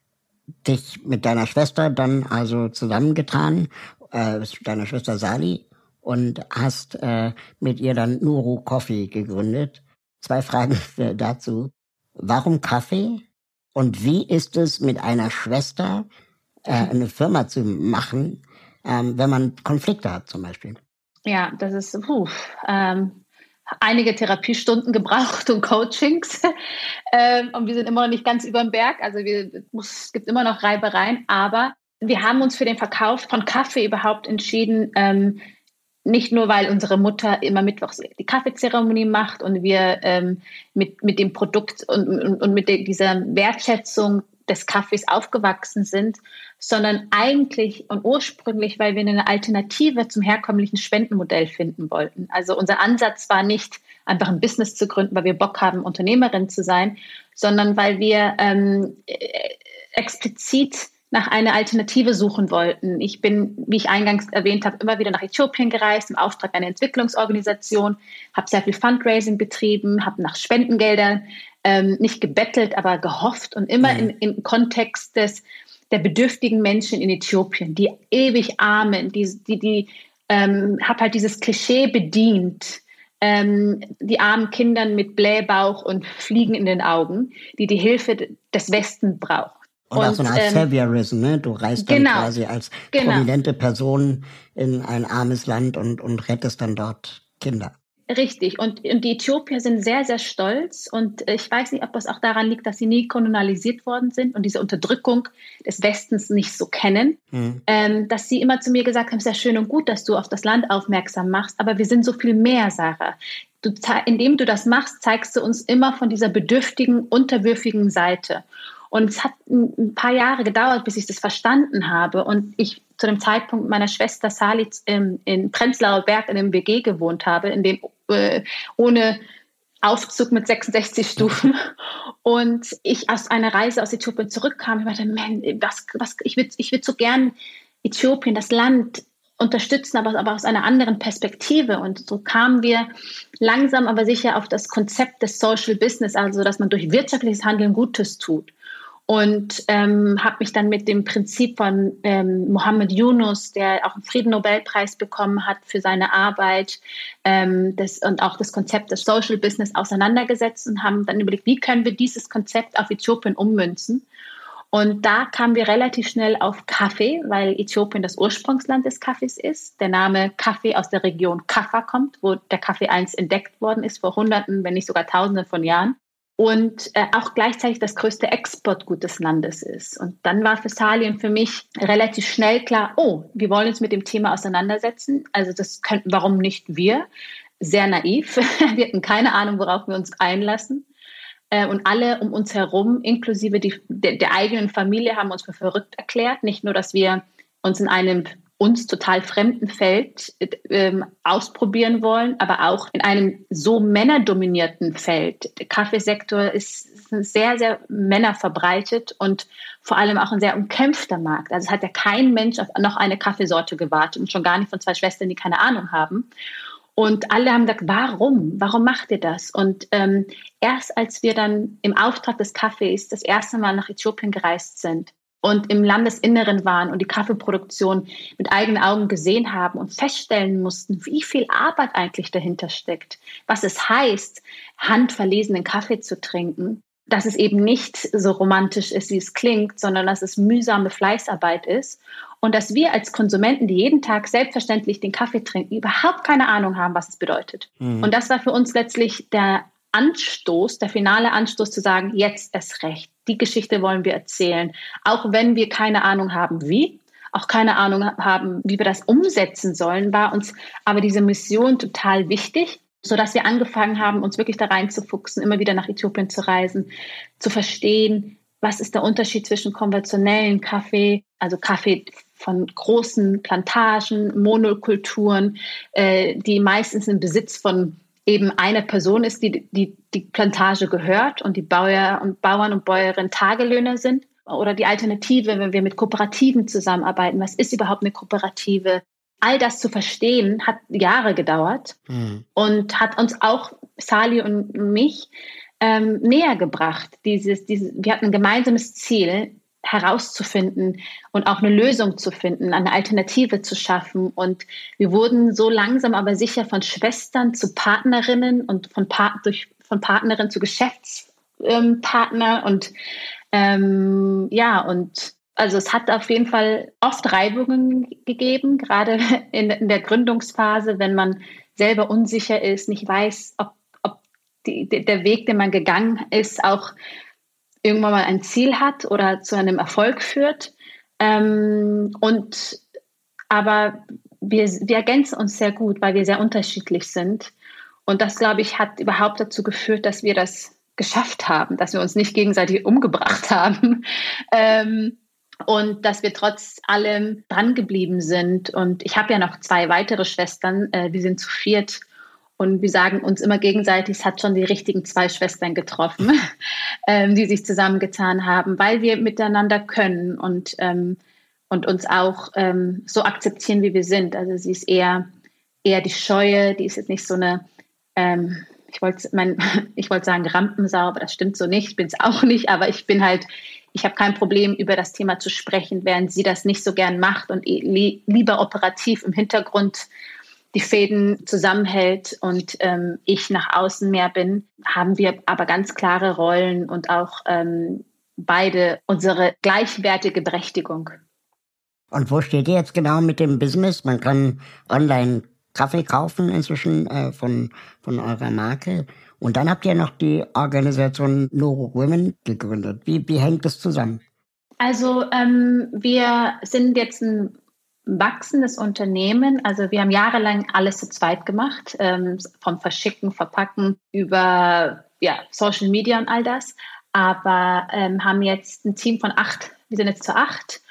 dich mit deiner Schwester dann also zusammengetan, äh, deiner Schwester Sali, und hast äh, mit ihr dann Nuro Coffee gegründet. Zwei Fragen dazu. Warum Kaffee? Und wie ist es, mit einer Schwester äh, eine Firma zu machen, ähm, wenn man Konflikte hat zum Beispiel? Ja, das ist puh, ähm, einige Therapiestunden gebraucht und Coachings. ähm, und wir sind immer noch nicht ganz über den Berg. Also wir, es gibt immer noch Reibereien. Aber wir haben uns für den Verkauf von Kaffee überhaupt entschieden, ähm, nicht nur, weil unsere Mutter immer mittwochs die Kaffeezeremonie macht und wir ähm, mit, mit dem Produkt und, und, und mit de, dieser Wertschätzung des Kaffees aufgewachsen sind, sondern eigentlich und ursprünglich, weil wir eine Alternative zum herkömmlichen Spendenmodell finden wollten. Also unser Ansatz war nicht, einfach ein Business zu gründen, weil wir Bock haben, Unternehmerin zu sein, sondern weil wir ähm, explizit nach einer Alternative suchen wollten. Ich bin, wie ich eingangs erwähnt habe, immer wieder nach Äthiopien gereist, im Auftrag einer Entwicklungsorganisation, habe sehr viel Fundraising betrieben, habe nach Spendengeldern ähm, nicht gebettelt, aber gehofft und immer mhm. in, im Kontext des, der bedürftigen Menschen in Äthiopien, die ewig Armen, die, die, die ähm, habe halt dieses Klischee bedient, ähm, die armen Kinder mit Blähbauch und Fliegen in den Augen, die die Hilfe des Westen brauchen. Und, und auch so eine Art ähm, Saviorism, ne? Du reist dann genau, quasi als genau. prominente Person in ein armes Land und, und rettest dann dort Kinder. Richtig. Und, und die Äthiopier sind sehr, sehr stolz. Und ich weiß nicht, ob das auch daran liegt, dass sie nie kolonialisiert worden sind und diese Unterdrückung des Westens nicht so kennen, hm. ähm, dass sie immer zu mir gesagt haben, es ist ja schön und gut, dass du auf das Land aufmerksam machst, aber wir sind so viel mehr, Sarah. Du, indem du das machst, zeigst du uns immer von dieser bedürftigen, unterwürfigen Seite. Und es hat ein paar Jahre gedauert, bis ich das verstanden habe. Und ich zu dem Zeitpunkt mit meiner Schwester Sali in, in Prenzlauer Berg in einem W G gewohnt habe, in dem äh, ohne Aufzug mit sechsundsechzig Stufen. Und ich aus einer Reise aus Äthiopien zurückkam. Ich dachte, man, was, was, ich würde ich würd so gern Äthiopien, das Land, unterstützen, aber, aber aus einer anderen Perspektive. Und so kamen wir langsam, aber sicher auf das Konzept des Social Business, also dass man durch wirtschaftliches Handeln Gutes tut. Und ähm, habe mich dann mit dem Prinzip von ähm, Mohammed Yunus, der auch einen Friedennobelpreis bekommen hat für seine Arbeit ähm, das, und auch das Konzept des Social Business auseinandergesetzt und haben dann überlegt, wie können wir dieses Konzept auf Äthiopien ummünzen. Und da kamen wir relativ schnell auf Kaffee, weil Äthiopien das Ursprungsland des Kaffees ist. Der Name Kaffee aus der Region Kaffa kommt, wo der Kaffee einst entdeckt worden ist, vor Hunderten, wenn nicht sogar Tausenden von Jahren. und äh, auch gleichzeitig das größte Exportgut des Landes ist. Und dann war für Sally und für mich relativ schnell klar, oh, wir wollen uns mit dem Thema auseinandersetzen. Also das könnten, warum nicht wir? Sehr naiv. Wir hatten keine Ahnung, worauf wir uns einlassen. Äh, und alle um uns herum, inklusive die, der, der eigenen Familie, haben uns für verrückt erklärt. Nicht nur, dass wir uns in einem uns total fremden Feld ähm, ausprobieren wollen, aber auch in einem so männerdominierten Feld. Der Kaffeesektor ist sehr, sehr männerverbreitet und vor allem auch ein sehr umkämpfter Markt. Also es hat ja kein Mensch auf noch eine Kaffeesorte gewartet und schon gar nicht von zwei Schwestern, die keine Ahnung haben. Und alle haben gesagt, warum? Warum macht ihr das? Und ähm, erst als wir dann im Auftrag des Kaffees das erste Mal nach Äthiopien gereist sind, und im Landesinneren waren und die Kaffeeproduktion mit eigenen Augen gesehen haben und feststellen mussten, wie viel Arbeit eigentlich dahinter steckt, was es heißt, handverlesenen Kaffee zu trinken, dass es eben nicht so romantisch ist, wie es klingt, sondern dass es mühsame Fleißarbeit ist und dass wir als Konsumenten, die jeden Tag selbstverständlich den Kaffee trinken, überhaupt keine Ahnung haben, was es bedeutet. Mhm. Und das war für uns letztlich der Anstoß, der finale Anstoß zu sagen, jetzt erst recht. Die Geschichte wollen wir erzählen, auch wenn wir keine Ahnung haben, wie, auch keine Ahnung haben, wie wir das umsetzen sollen, war uns aber diese Mission total wichtig, sodass wir angefangen haben, uns wirklich da reinzufuchsen, immer wieder nach Äthiopien zu reisen, zu verstehen, was ist der Unterschied zwischen konventionellen Kaffee, also Kaffee von großen Plantagen, Monokulturen, äh, die meistens im Besitz von eben eine Person ist, die die, die Plantage gehört und die Bauer und Bauern und Bäuerinnen Tagelöhner sind. Oder die Alternative, wenn wir mit Kooperativen zusammenarbeiten, was ist überhaupt eine Kooperative? All das zu verstehen, hat Jahre gedauert mhm. und hat uns auch, Sally und mich, ähm, näher gebracht. Dieses, dieses, wir hatten ein gemeinsames Ziel, herauszufinden und auch eine Lösung zu finden, eine Alternative zu schaffen. Und wir wurden so langsam aber sicher von Schwestern zu Partnerinnen und von, pa- durch, von Partnerin zu Geschäftspartner. Ähm, und ähm, ja, und also es hat auf jeden Fall oft Reibungen gegeben, gerade in, in der Gründungsphase, wenn man selber unsicher ist, nicht weiß, ob, ob die, der Weg, den man gegangen ist, auch irgendwann mal ein Ziel hat oder zu einem Erfolg führt. Ähm, und aber wir, wir ergänzen uns sehr gut, weil wir sehr unterschiedlich sind. Und das, glaube ich, hat überhaupt dazu geführt, dass wir das geschafft haben, dass wir uns nicht gegenseitig umgebracht haben. ähm, und dass wir trotz allem dran geblieben sind. Und ich habe ja noch zwei weitere Schwestern. Äh, wir sind zu viert. Und wir sagen uns immer gegenseitig, es hat schon die richtigen zwei Schwestern getroffen, ähm, die sich zusammengetan haben, weil wir miteinander können und, ähm, und uns auch ähm, so akzeptieren, wie wir sind. Also sie ist eher, eher die Scheue, die ist jetzt nicht so eine, ähm, ich wollte mein, ich wollte sagen Rampensau, aber das stimmt so nicht, ich bin es auch nicht, aber ich bin halt, ich habe kein Problem, über das Thema zu sprechen, während sie das nicht so gern macht und li- lieber operativ im Hintergrund die Fäden zusammenhält und ähm, ich nach außen mehr bin, haben wir aber ganz klare Rollen und auch ähm, beide unsere gleichwertige Berechtigung. Und wo steht ihr jetzt genau mit dem Business? Man kann online Kaffee kaufen inzwischen äh, von, von eurer Marke. Und dann habt ihr noch die Organisation Noro Women gegründet. Wie, wie hängt das zusammen? Also ähm, wir sind jetzt ein wachsendes Unternehmen. Also wir haben jahrelang alles zu zweit gemacht, ähm, vom Verschicken, Verpacken über ja, Social Media und all das. Aber ähm, haben jetzt ein Team von acht, wir sind jetzt zu acht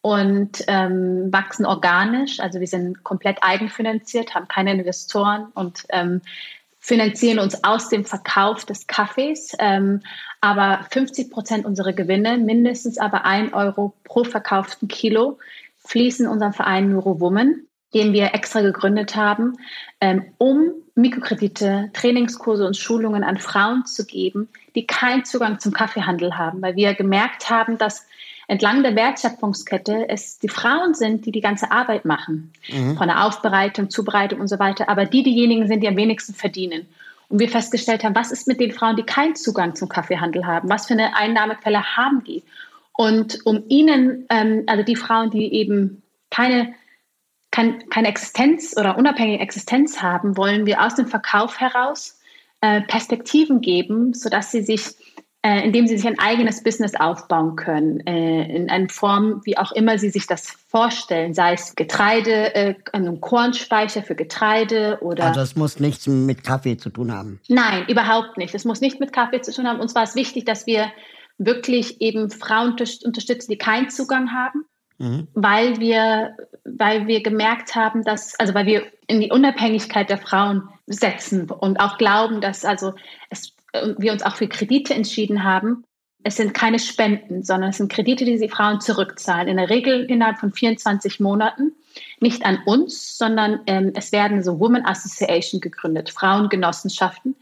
und ähm, wachsen organisch. Also wir sind komplett eigenfinanziert, haben keine Investoren und ähm, finanzieren uns aus dem Verkauf des Kaffees. Ähm, aber fünfzig Prozent unserer Gewinne, mindestens aber ein Euro pro verkauften Kilo, fließen in unseren Verein Noro Women, den wir extra gegründet haben, ähm, um Mikrokredite, Trainingskurse und Schulungen an Frauen zu geben, die keinen Zugang zum Kaffeehandel haben, weil wir gemerkt haben, dass entlang der Wertschöpfungskette es die Frauen sind, die die ganze Arbeit machen, mhm. von der Aufbereitung, Zubereitung und so weiter, aber die diejenigen sind, die am wenigsten verdienen. Und wir festgestellt haben, was ist mit den Frauen, die keinen Zugang zum Kaffeehandel haben? Was für eine Einnahmequelle haben die? Und um ihnen, ähm, also die Frauen, die eben keine, kein, keine Existenz oder unabhängige Existenz haben, wollen wir aus dem Verkauf heraus äh, Perspektiven geben, sodass sie sich, äh, indem sie sich ein eigenes Business aufbauen können, äh, in einer Form, wie auch immer sie sich das vorstellen, sei es Getreide, äh, ein Kornspeicher für Getreide oder... Also es muss nichts mit Kaffee zu tun haben? Nein, überhaupt nicht. Es muss nicht mit Kaffee zu tun haben. Uns war es wichtig, dass wir wirklich eben Frauen unterstützen, die keinen Zugang haben, mhm. weil wir, weil wir gemerkt haben, dass, also weil wir in die Unabhängigkeit der Frauen setzen und auch glauben, dass also es, wir uns auch für Kredite entschieden haben. Es sind keine Spenden, sondern es sind Kredite, die die Frauen zurückzahlen. In der Regel innerhalb von vierundzwanzig Monaten. Nicht an uns, sondern ähm, es werden so Women Association gegründet, Frauengenossenschaften,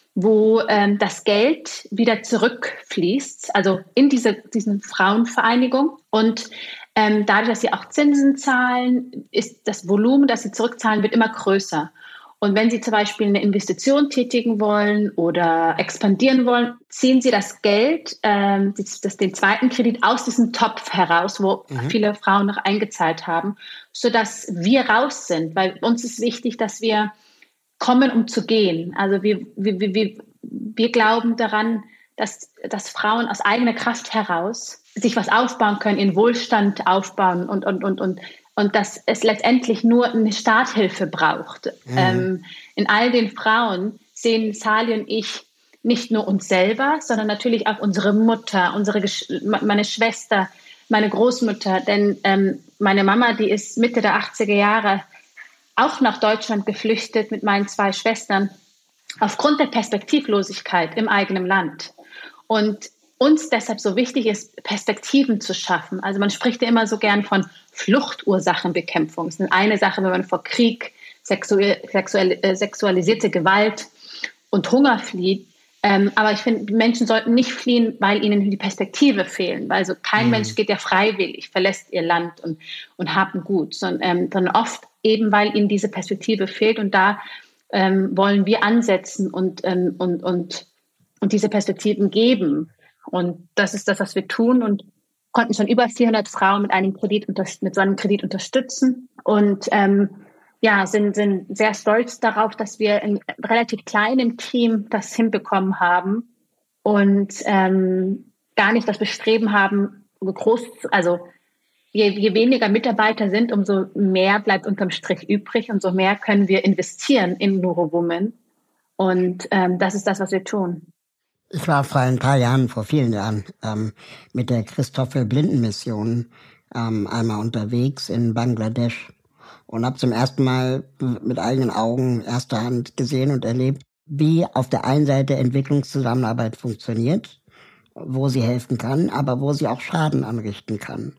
wo ähm, das Geld wieder zurückfließt, also in diese diesen Frauenvereinigung. Und ähm, dadurch, dass sie auch Zinsen zahlen, ist das Volumen, das sie zurückzahlen, wird immer größer. Und wenn Sie zum Beispiel eine Investition tätigen wollen oder expandieren wollen, ziehen Sie das Geld, ähm, das, das, den zweiten Kredit aus diesem Topf heraus, wo mhm. viele Frauen noch eingezahlt haben, sodass wir raus sind. Weil uns ist wichtig, dass wir kommen, um zu gehen. Also wir, wir, wir, wir glauben daran, dass, dass Frauen aus eigener Kraft heraus sich was aufbauen können, ihren Wohlstand aufbauen und, und, und, und Und dass es letztendlich nur eine Starthilfe braucht. Mhm. Ähm, in all den Frauen sehen Sally und ich nicht nur uns selber, sondern natürlich auch unsere Mutter, unsere Gesch- meine Schwester, meine Großmutter. Denn ähm, meine Mama, die ist Mitte der achtziger Jahre auch nach Deutschland geflüchtet mit meinen zwei Schwestern aufgrund der Perspektivlosigkeit im eigenen Land. Und uns deshalb so wichtig ist, Perspektiven zu schaffen. Also man spricht ja immer so gern von Fluchtursachenbekämpfung. Es ist eine Sache, wenn man vor Krieg, sexuell, sexuell, äh, sexualisierte Gewalt und Hunger flieht. Ähm, aber ich finde, die Menschen sollten nicht fliehen, weil ihnen die Perspektive fehlen. Also kein mhm. Mensch geht ja freiwillig, verlässt ihr Land und, und hat ein Gut, sondern, ähm, sondern oft eben, weil ihnen diese Perspektive fehlt. Und da ähm, wollen wir ansetzen und, ähm, und, und, und diese Perspektiven geben. Und das ist das, was wir tun und konnten schon über vierhundert Frauen mit einem Kredit, mit so einem Kredit unterstützen und ähm, ja, sind, sind sehr stolz darauf, dass wir in einem relativ kleinen Team das hinbekommen haben und ähm, gar nicht das Bestreben haben, groß, also je, je weniger Mitarbeiter sind, umso mehr bleibt unterm Strich übrig und so mehr können wir investieren in Nuro Women und ähm, das ist das, was wir tun. Ich war vor ein paar Jahren, vor vielen Jahren, ähm, mit der Christoffel-Blinden-Mission ähm, einmal unterwegs in Bangladesch und habe zum ersten Mal mit eigenen Augen erster Hand gesehen und erlebt, wie auf der einen Seite Entwicklungszusammenarbeit funktioniert, wo sie helfen kann, aber wo sie auch Schaden anrichten kann.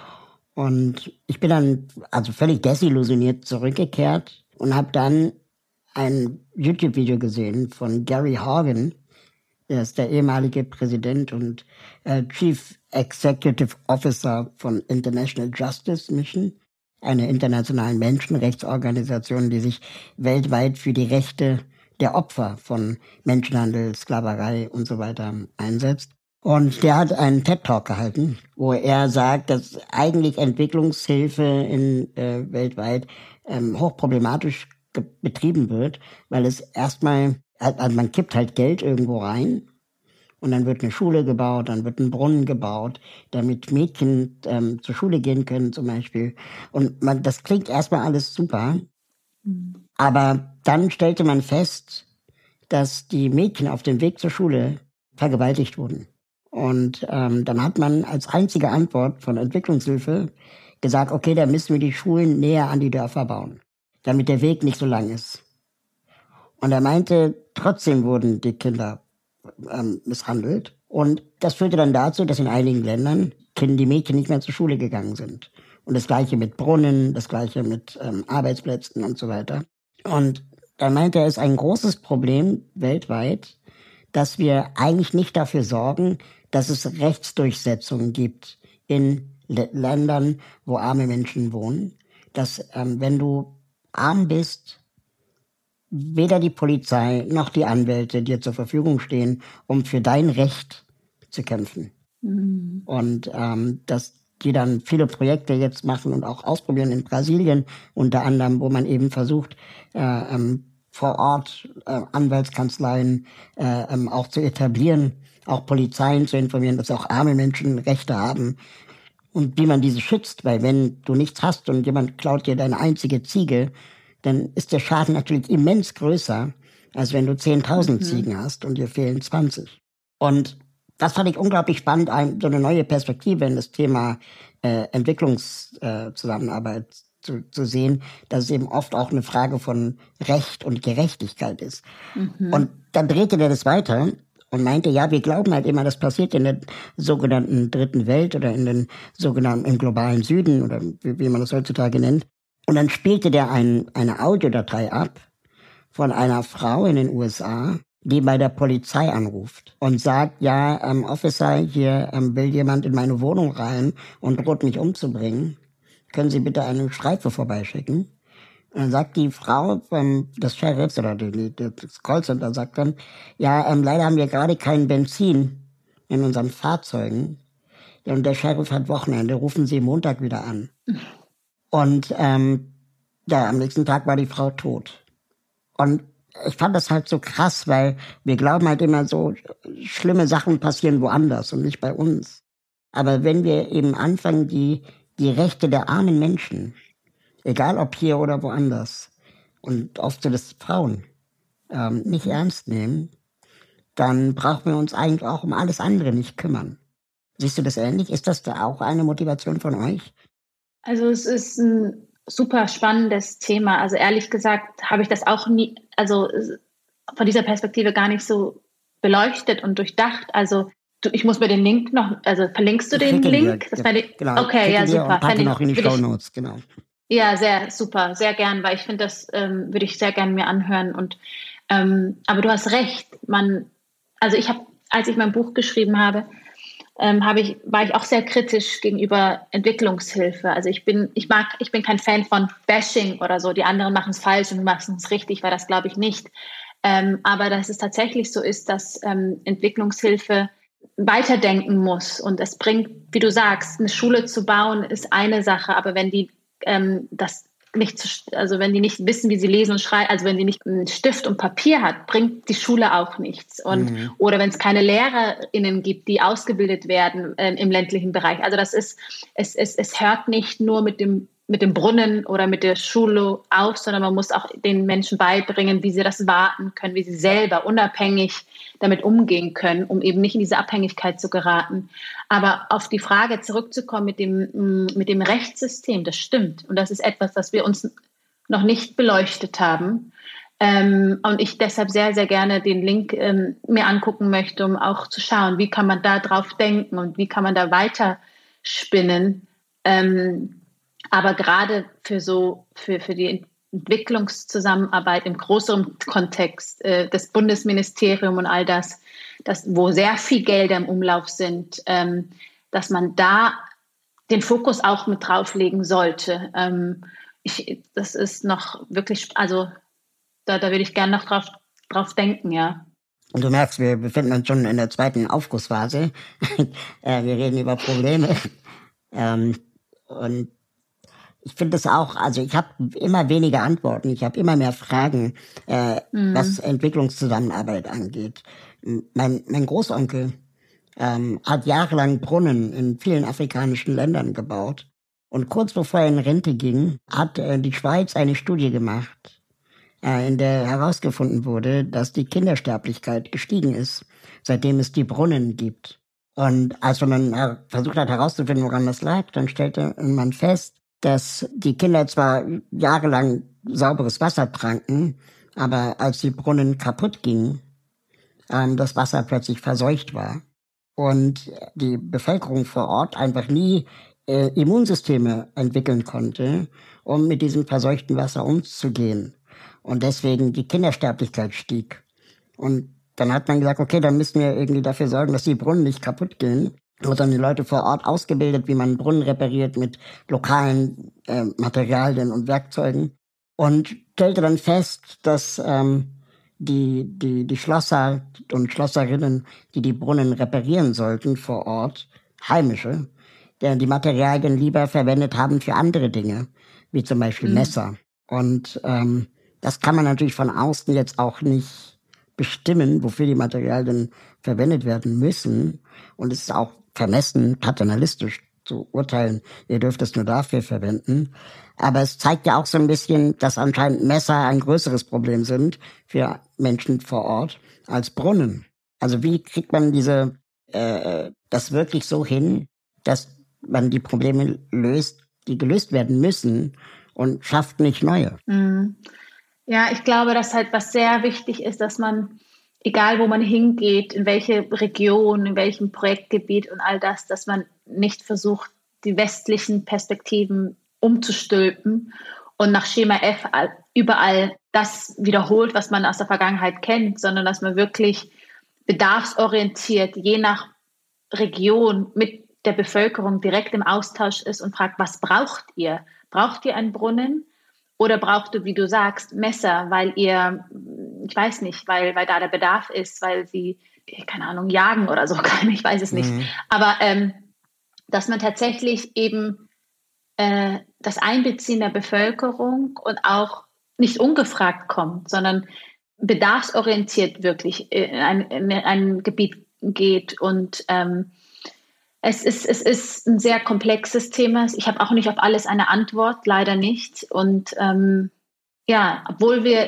Und ich bin dann also völlig desillusioniert zurückgekehrt und habe dann ein YouTube-Video gesehen von Gary Horgan. Er ist der ehemalige Präsident und äh, Chief Executive Officer von International Justice Mission, einer internationalen Menschenrechtsorganisation, die sich weltweit für die Rechte der Opfer von Menschenhandel, Sklaverei und so weiter einsetzt. Und der hat einen TED-Talk gehalten, wo er sagt, dass eigentlich Entwicklungshilfe in äh, weltweit ähm, hochproblematisch ge- betrieben wird, weil es erstmal Also man kippt halt Geld irgendwo rein und dann wird eine Schule gebaut, dann wird ein Brunnen gebaut, damit Mädchen ähm, zur Schule gehen können zum Beispiel. Und man, das klingt erstmal alles super, mhm. aber dann stellte man fest, dass die Mädchen auf dem Weg zur Schule vergewaltigt wurden. Und ähm, dann hat man als einzige Antwort von Entwicklungshilfe gesagt, okay, dann müssen wir die Schulen näher an die Dörfer bauen, damit der Weg nicht so lang ist. Und er meinte, trotzdem wurden die Kinder ähm, misshandelt. Und das führte dann dazu, dass in einigen Ländern die Mädchen nicht mehr zur Schule gegangen sind. Und das Gleiche mit Brunnen, das Gleiche mit ähm, Arbeitsplätzen und so weiter. Und dann meinte er, es ist ein großes Problem weltweit, dass wir eigentlich nicht dafür sorgen, dass es Rechtsdurchsetzungen gibt in L- Ländern, wo arme Menschen wohnen. Dass ähm, wenn du arm bist, weder die Polizei noch die Anwälte dir zur Verfügung stehen, um für dein Recht zu kämpfen. Mhm. Und ähm, dass die dann viele Projekte jetzt machen und auch ausprobieren in Brasilien, unter anderem, wo man eben versucht, äh, ähm, vor Ort äh, Anwaltskanzleien äh, ähm, auch zu etablieren, auch Polizeien zu informieren, dass auch arme Menschen Rechte haben und wie man diese schützt, weil wenn du nichts hast und jemand klaut dir deine einzige Ziege, dann ist der Schaden natürlich immens größer, als wenn du zehntausend mhm. Ziegen hast und dir fehlen zwanzig. Und das fand ich unglaublich spannend, ein, so eine neue Perspektive in das Thema äh, Entwicklungszusammenarbeit äh, zu, zu sehen, dass es eben oft auch eine Frage von Recht und Gerechtigkeit ist. Mhm. Und dann drehte der das weiter und meinte, ja, wir glauben halt immer, das passiert in der sogenannten Dritten Welt oder in den sogenannten im globalen Süden oder wie, wie man das heutzutage nennt. Und dann spielte der ein, eine Audiodatei ab von einer Frau in den U S A, die bei der Polizei anruft und sagt, ja, ähm, Officer, hier ähm, will jemand in meine Wohnung rein und droht mich umzubringen. Können Sie bitte eine Streife vorbeischicken? Und dann sagt die Frau ähm, des Sheriffs oder die, die, das Callcenter sagt dann, ja, ähm, leider haben wir gerade kein Benzin in unseren Fahrzeugen. Und der Sheriff hat Wochenende, rufen Sie Montag wieder an. Und ähm, ja, am nächsten Tag war die Frau tot. Und ich fand das halt so krass, weil wir glauben halt immer so, schlimme Sachen passieren woanders und nicht bei uns. Aber wenn wir eben anfangen, die, die Rechte der armen Menschen, egal ob hier oder woanders, und oft so das Frauen, ähm, nicht ernst nehmen, dann brauchen wir uns eigentlich auch um alles andere nicht kümmern. Siehst du das ähnlich? Ist das da auch eine Motivation von euch? Also es ist ein super spannendes Thema. Also ehrlich gesagt habe ich das auch nie, also von dieser Perspektive gar nicht so beleuchtet und durchdacht. Also du, ich muss mir den Link noch, also verlinkst du den Link? Das ja, die, genau. Okay, ja, super. Und packe noch in die Shownotes, genau. Ja, sehr, super, sehr gern, weil ich finde, das ähm, würde ich sehr gern mir anhören. Und ähm, aber du hast recht, man, also ich habe, als ich mein Buch geschrieben habe, Ähm, habe ich, war ich auch sehr kritisch gegenüber Entwicklungshilfe. Also ich bin, ich mag, ich bin kein Fan von Bashing oder so. Die anderen machen es falsch und machen es richtig, weil das glaube ich nicht. Ähm, aber dass es tatsächlich so ist, dass ähm, Entwicklungshilfe weiterdenken muss und es bringt, wie du sagst, eine Schule zu bauen ist eine Sache, aber wenn die ähm, das nicht, zu, also wenn die nicht wissen, wie sie lesen und schreiben, also wenn die nicht einen Stift und Papier hat, bringt die Schule auch nichts. Und mhm. oder wenn es keine LehrerInnen gibt, die ausgebildet werden äh, im ländlichen Bereich. Also das ist, es, es, es hört nicht nur mit dem mit dem Brunnen oder mit der Schule auf, sondern man muss auch den Menschen beibringen, wie sie das warten können, wie sie selber unabhängig damit umgehen können, um eben nicht in diese Abhängigkeit zu geraten. Aber auf die Frage zurückzukommen mit dem, mit dem Rechtssystem, das stimmt. Und das ist etwas, das wir uns noch nicht beleuchtet haben. Ähm, und ich deshalb sehr, sehr gerne den Link ähm, mir angucken möchte, um auch zu schauen, wie kann man da drauf denken und wie kann man da weiter spinnen. Ähm, aber gerade für so, für, für die Entwicklungszusammenarbeit im größeren Kontext, äh, das Bundesministerium und all das, das, wo sehr viel Gelder im Umlauf sind, ähm, dass man da den Fokus auch mit drauflegen sollte. Ähm, ich, das ist noch wirklich, also da, da würde ich gerne noch drauf, drauf denken, ja. Und du merkst, wir befinden uns schon in der zweiten Aufgussphase. äh, wir reden über Probleme. ähm, und ich finde es auch, also ich habe immer weniger Antworten, ich habe immer mehr Fragen, äh, mhm. was Entwicklungszusammenarbeit angeht. Mein, mein Großonkel ähm, hat jahrelang Brunnen in vielen afrikanischen Ländern gebaut. Und kurz bevor er in Rente ging, hat äh, die Schweiz eine Studie gemacht, äh, in der herausgefunden wurde, dass die Kindersterblichkeit gestiegen ist, seitdem es die Brunnen gibt. Und als man versucht hat herauszufinden, woran das lag, dann stellte man fest, dass die Kinder zwar jahrelang sauberes Wasser tranken, aber als die Brunnen kaputt gingen, ähm, das Wasser plötzlich verseucht war. Und die Bevölkerung vor Ort einfach nie äh, Immunsysteme entwickeln konnte, um mit diesem verseuchten Wasser umzugehen. Und deswegen die Kindersterblichkeit stieg. Und dann hat man gesagt, okay, dann müssen wir irgendwie dafür sorgen, dass die Brunnen nicht kaputt gehen. Und dann die Leute vor Ort ausgebildet, wie man Brunnen repariert mit lokalen äh, Materialien und Werkzeugen. Und stellte dann fest, dass ähm, die, die, die Schlosser und Schlosserinnen, die die Brunnen reparieren sollten vor Ort, Heimische, der die Materialien lieber verwendet haben für andere Dinge, wie zum Beispiel mhm. Messer. Und ähm, Das kann man natürlich von außen jetzt auch nicht bestimmen, wofür die Materialien verwendet werden müssen. Und es ist auch vermessen, paternalistisch zu urteilen, ihr dürft es nur dafür verwenden. Aber es zeigt ja auch so ein bisschen, dass anscheinend Messer ein größeres Problem sind für Menschen vor Ort als Brunnen. Also wie kriegt man diese äh, das wirklich so hin, dass man die Probleme löst, die gelöst werden müssen und schafft nicht neue? Mhm. Ja, ich glaube, dass halt was sehr wichtig ist, dass man, egal wo man hingeht, in welche Region, in welchem Projektgebiet und all das, dass man nicht versucht, die westlichen Perspektiven umzustülpen und nach Schema F überall das wiederholt, was man aus der Vergangenheit kennt, sondern dass man wirklich bedarfsorientiert, je nach Region mit der Bevölkerung direkt im Austausch ist und fragt, was braucht ihr? Braucht ihr einen Brunnen? Oder braucht ihr, wie du sagst, Messer, weil ihr, ich weiß nicht, weil, weil da der Bedarf ist, weil sie, keine Ahnung, jagen oder so, ich weiß es nicht. Mhm. Aber ähm, dass man tatsächlich eben äh, das Einbeziehen der Bevölkerung und auch nicht ungefragt kommt, sondern bedarfsorientiert wirklich in ein, in ein Gebiet geht. Und ähm, es ist, es ist ein sehr komplexes Thema. Ich habe auch nicht auf alles eine Antwort, leider nicht. Und ähm, ja, obwohl wir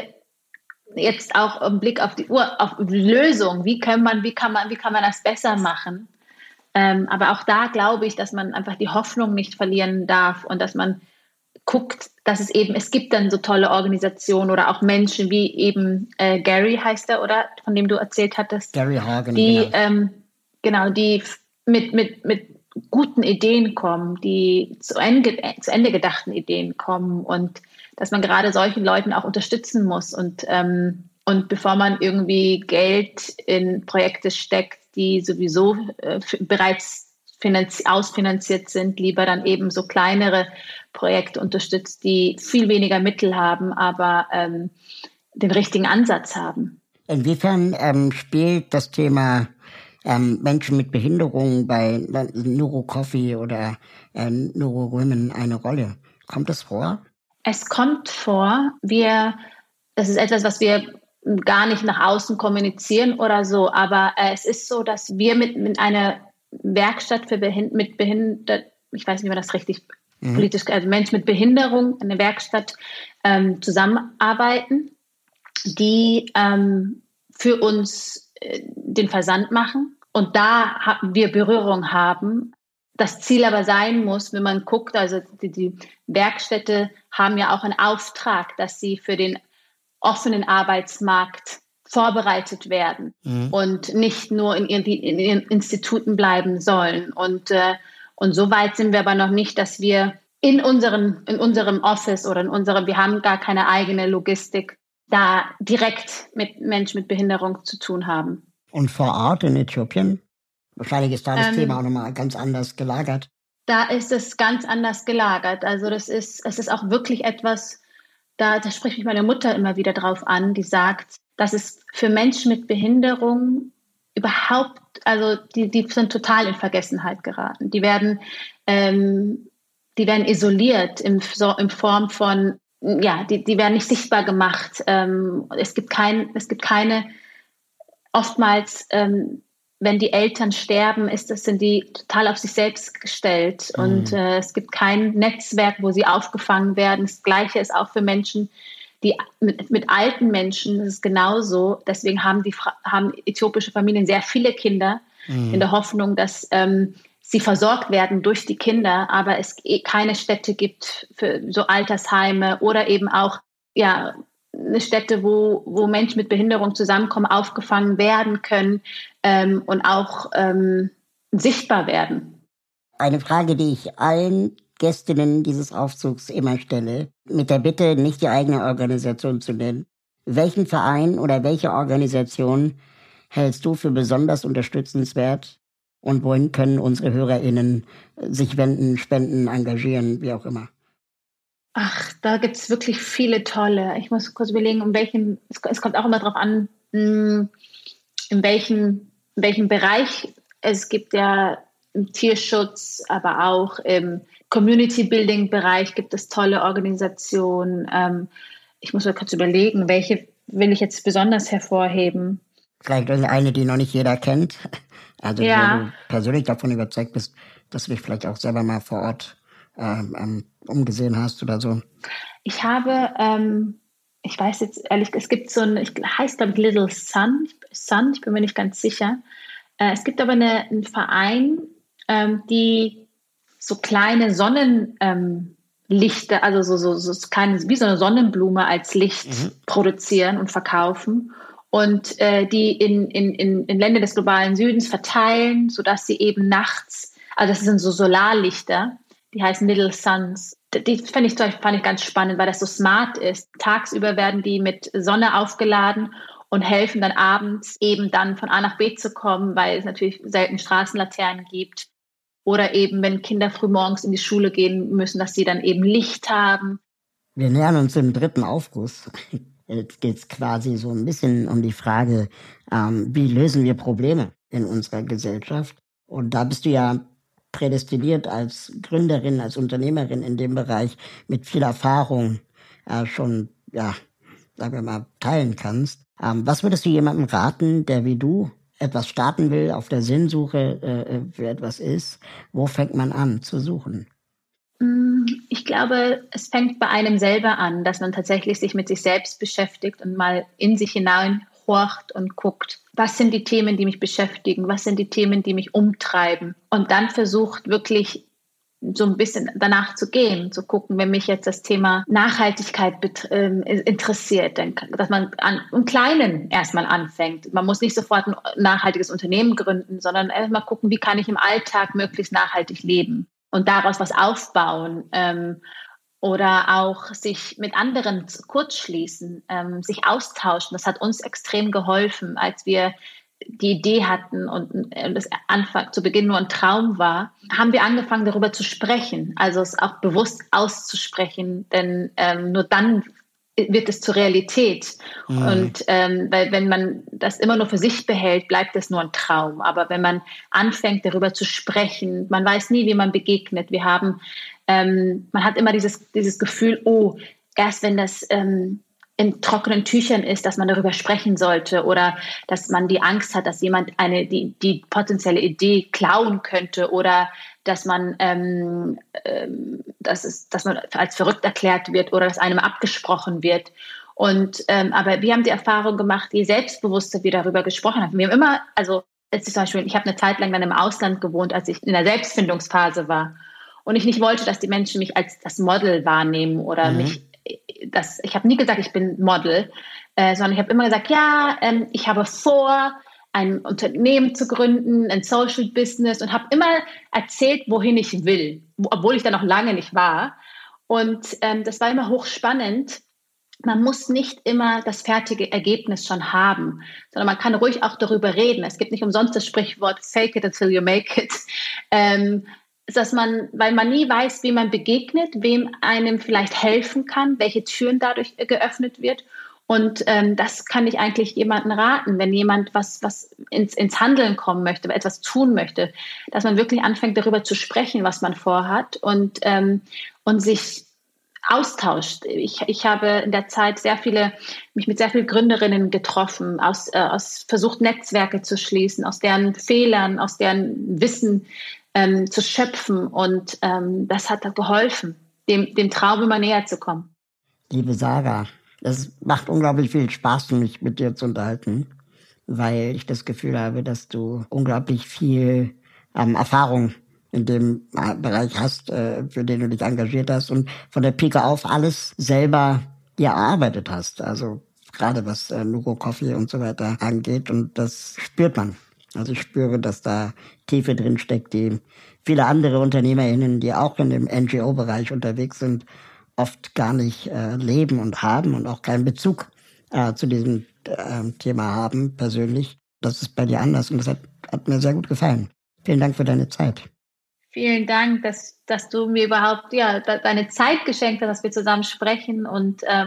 jetzt auch im Blick auf die Uhr, auf die Lösung, wie kann man, wie kann man, wie kann man das besser machen? Ähm, aber auch da glaube ich, dass man einfach die Hoffnung nicht verlieren darf und dass man guckt, dass es eben, es gibt dann so tolle Organisationen oder auch Menschen wie eben äh, Gary heißt er, oder? Von dem du erzählt hattest. Gary Hagen, die, genau. Ähm, genau, die mit, mit, mit guten Ideen kommen, die zu Ende, zu Ende gedachten Ideen kommen und dass man gerade solchen Leuten auch unterstützen muss und, ähm, und bevor man irgendwie Geld in Projekte steckt, die sowieso äh, bereits finanzi- ausfinanziert sind, lieber dann eben so kleinere Projekte unterstützt, die viel weniger Mittel haben, aber ähm, den richtigen Ansatz haben. Inwiefern ähm, spielt das Thema ähm, Menschen mit Behinderung bei Neurocoffee oder äh, Neurowomen eine Rolle? Kommt das vor? Es kommt vor. Wir, das ist etwas, was wir gar nicht nach außen kommunizieren oder so, aber äh, es ist so, dass wir mit, mit einer Werkstatt für Behind- mit Behindert, ich weiß nicht, wie man das richtig mhm. politisch, also Menschen mit Behinderung, eine Werkstatt ähm, zusammenarbeiten, die ähm, für uns äh, den Versand machen und da haben wir Berührung haben. Das Ziel aber sein muss, wenn man guckt, also die, die Werkstätte haben ja auch einen Auftrag, dass sie für den offenen Arbeitsmarkt vorbereitet werden mhm. und nicht nur in ihren, in ihren Instituten bleiben sollen. Und, äh, und so weit sind wir aber noch nicht, dass wir in, unseren, in unserem Office oder in unserem, wir haben gar keine eigene Logistik, da direkt mit Menschen mit Behinderung zu tun haben. Und vor Ort in Äthiopien? Wahrscheinlich ist da das ähm, Thema auch nochmal ganz anders gelagert. Da ist es ganz anders gelagert. Also das ist, es ist auch wirklich etwas, da, da spricht mich meine Mutter immer wieder drauf an, die sagt, dass es für Menschen mit Behinderung überhaupt, also die, die sind total in Vergessenheit geraten. Die werden, ähm, die werden isoliert in, so, in Form von, ja, die, die werden nicht sichtbar gemacht. Ähm, es gibt kein, es gibt keine, oftmals, ähm, wenn die Eltern sterben, ist das, sind die total auf sich selbst gestellt. Mhm. Und äh, es gibt kein Netzwerk, wo sie aufgefangen werden. Das Gleiche ist auch für Menschen, die mit, mit alten Menschen, das ist genauso. Deswegen haben, die, haben äthiopische Familien sehr viele Kinder, mhm. in der Hoffnung, dass ähm, sie versorgt werden durch die Kinder, aber es keine Stätte gibt für so Altersheime oder eben auch, ja, eine Stätte, wo, wo Menschen mit Behinderung zusammenkommen, aufgefangen werden können ähm, und auch ähm, sichtbar werden. Eine Frage, die ich allen Gästinnen dieses Aufzugs immer stelle, mit der Bitte, nicht die eigene Organisation zu nennen. Welchen Verein oder welche Organisation hältst du für besonders unterstützenswert und wohin können unsere HörerInnen sich wenden, spenden, engagieren, wie auch immer? Ach, da gibt es wirklich viele tolle. Ich muss kurz überlegen, um welchen, es, es kommt auch immer darauf an, in welchem, in welchem Bereich. Es gibt ja im Tierschutz, aber auch im Community-Building-Bereich gibt es tolle Organisationen. Ähm, Ich muss mal kurz überlegen, welche will ich jetzt besonders hervorheben? Vielleicht irgendeine, die noch nicht jeder kennt. Also Ja. wo du persönlich davon überzeugt bist, dass du dich vielleicht auch selber mal vor Ort ähm, ähm, umgesehen hast oder so. Ich habe, ähm, ich weiß jetzt ehrlich, es gibt so ein, ich heißt glaube ich Little Sun, Sun, ich bin mir nicht ganz sicher. Äh, es gibt aber eine, einen Verein, ähm, die so kleine Sonnenlichter, ähm, also so, so, so kleine, wie so eine Sonnenblume als Licht mhm. produzieren und verkaufen und äh, die in, in, in, in Länder des globalen Südens verteilen, sodass sie eben nachts, also das sind so Solarlichter, die heißen Little Suns. Die fand ich, fand ich ganz spannend, weil das so smart ist. Tagsüber werden die mit Sonne aufgeladen und helfen dann abends eben dann von A nach B zu kommen, weil es natürlich selten Straßenlaternen gibt. Oder eben, wenn Kinder früh morgens in die Schule gehen müssen, dass sie dann eben Licht haben. Wir nähern uns dem dritten Aufguss. Jetzt geht es quasi so ein bisschen um die Frage, ähm, wie lösen wir Probleme in unserer Gesellschaft? Und da bist du ja prädestiniert als Gründerin, als Unternehmerin in dem Bereich mit viel Erfahrung äh, schon, ja, sagen wir mal, teilen kannst. Ähm, was würdest du jemandem raten, der wie du etwas starten will, auf der Sinnsuche äh, für etwas ist? Wo fängt man an zu suchen? Ich glaube, es fängt bei einem selber an, dass man tatsächlich sich mit sich selbst beschäftigt und mal in sich hineinhorcht und guckt, was sind die Themen, die mich beschäftigen, was sind die Themen, die mich umtreiben und dann versucht wirklich so ein bisschen danach zu gehen, zu gucken, wenn mich jetzt das Thema Nachhaltigkeit bet- äh, interessiert, dann, dass man an, im Kleinen erstmal anfängt. Man muss nicht sofort ein nachhaltiges Unternehmen gründen, sondern erstmal gucken, wie kann ich im Alltag möglichst nachhaltig leben und daraus was aufbauen ähm, oder auch sich mit anderen kurzschließen, ähm, sich austauschen. Das hat uns extrem geholfen, als wir die Idee hatten und das Anfang zu Beginn nur ein Traum war, haben wir angefangen, darüber zu sprechen, also es auch bewusst auszusprechen, denn ähm, nur dann wird es zur Realität. Mhm. Und ähm, weil wenn man das immer nur für sich behält, bleibt es nur ein Traum. Aber wenn man anfängt, darüber zu sprechen, man weiß nie, wie man begegnet. Wir haben, ähm, man hat immer dieses dieses Gefühl, oh, erst wenn das ähm, in trockenen Tüchern ist, dass man darüber sprechen sollte oder dass man die Angst hat, dass jemand eine die, die potenzielle Idee klauen könnte oder dass man ähm, ähm, dass es, dass man als verrückt erklärt wird oder dass einem abgesprochen wird. Und ähm, aber wir haben die Erfahrung gemacht, je selbstbewusster wir darüber gesprochen haben. Wir haben immer, also es ist zum Beispiel, ich habe eine Zeit lang dann im Ausland gewohnt, als ich in der Selbstfindungsphase war und ich nicht wollte, dass die Menschen mich als das Model wahrnehmen oder mhm. mich Das, ich habe nie gesagt, ich bin Model, äh, sondern ich habe immer gesagt, ja, ähm, ich habe vor, ein Unternehmen zu gründen, ein Social Business und habe immer erzählt, wohin ich will, obwohl ich da noch lange nicht war. Und ähm, das war immer hochspannend. Man muss nicht immer das fertige Ergebnis schon haben, sondern man kann ruhig auch darüber reden. Es gibt nicht umsonst das Sprichwort fake it until you make it. Ähm, dass man, weil man nie weiß, wie man begegnet, wem einem vielleicht helfen kann, welche Türen dadurch geöffnet wird. Und ähm, das kann ich eigentlich jemandem raten, wenn jemand was, was ins, ins Handeln kommen möchte, etwas tun möchte, dass man wirklich anfängt, darüber zu sprechen, was man vorhat und, ähm, und sich austauscht. Ich, ich habe in der Zeit sehr viele, mich mit sehr vielen Gründerinnen getroffen, aus, äh, aus versucht, Netzwerke zu schließen, aus deren Fehlern, aus deren Wissen Ähm, zu schöpfen und ähm, das hat geholfen, dem, dem Traum immer näher zu kommen. Liebe Sarah, es macht unglaublich viel Spaß, mich mit dir zu unterhalten, weil ich das Gefühl habe, dass du unglaublich viel ähm, Erfahrung in dem Bereich hast, äh, für den du dich engagiert hast und von der Pike auf alles selber dir erarbeitet hast. Also gerade was äh, Nuro Coffee und so weiter angeht und das spürt man. Also ich spüre, dass da Tiefe drin steckt, die viele andere UnternehmerInnen, die auch in dem N G O-Bereich unterwegs sind, oft gar nicht äh, leben und haben und auch keinen Bezug äh, zu diesem äh, Thema haben, persönlich. Das ist bei dir anders und das hat, hat mir sehr gut gefallen. Vielen Dank für deine Zeit. Vielen Dank, dass, dass du mir überhaupt ja, deine Zeit geschenkt hast, dass wir zusammen sprechen und ähm,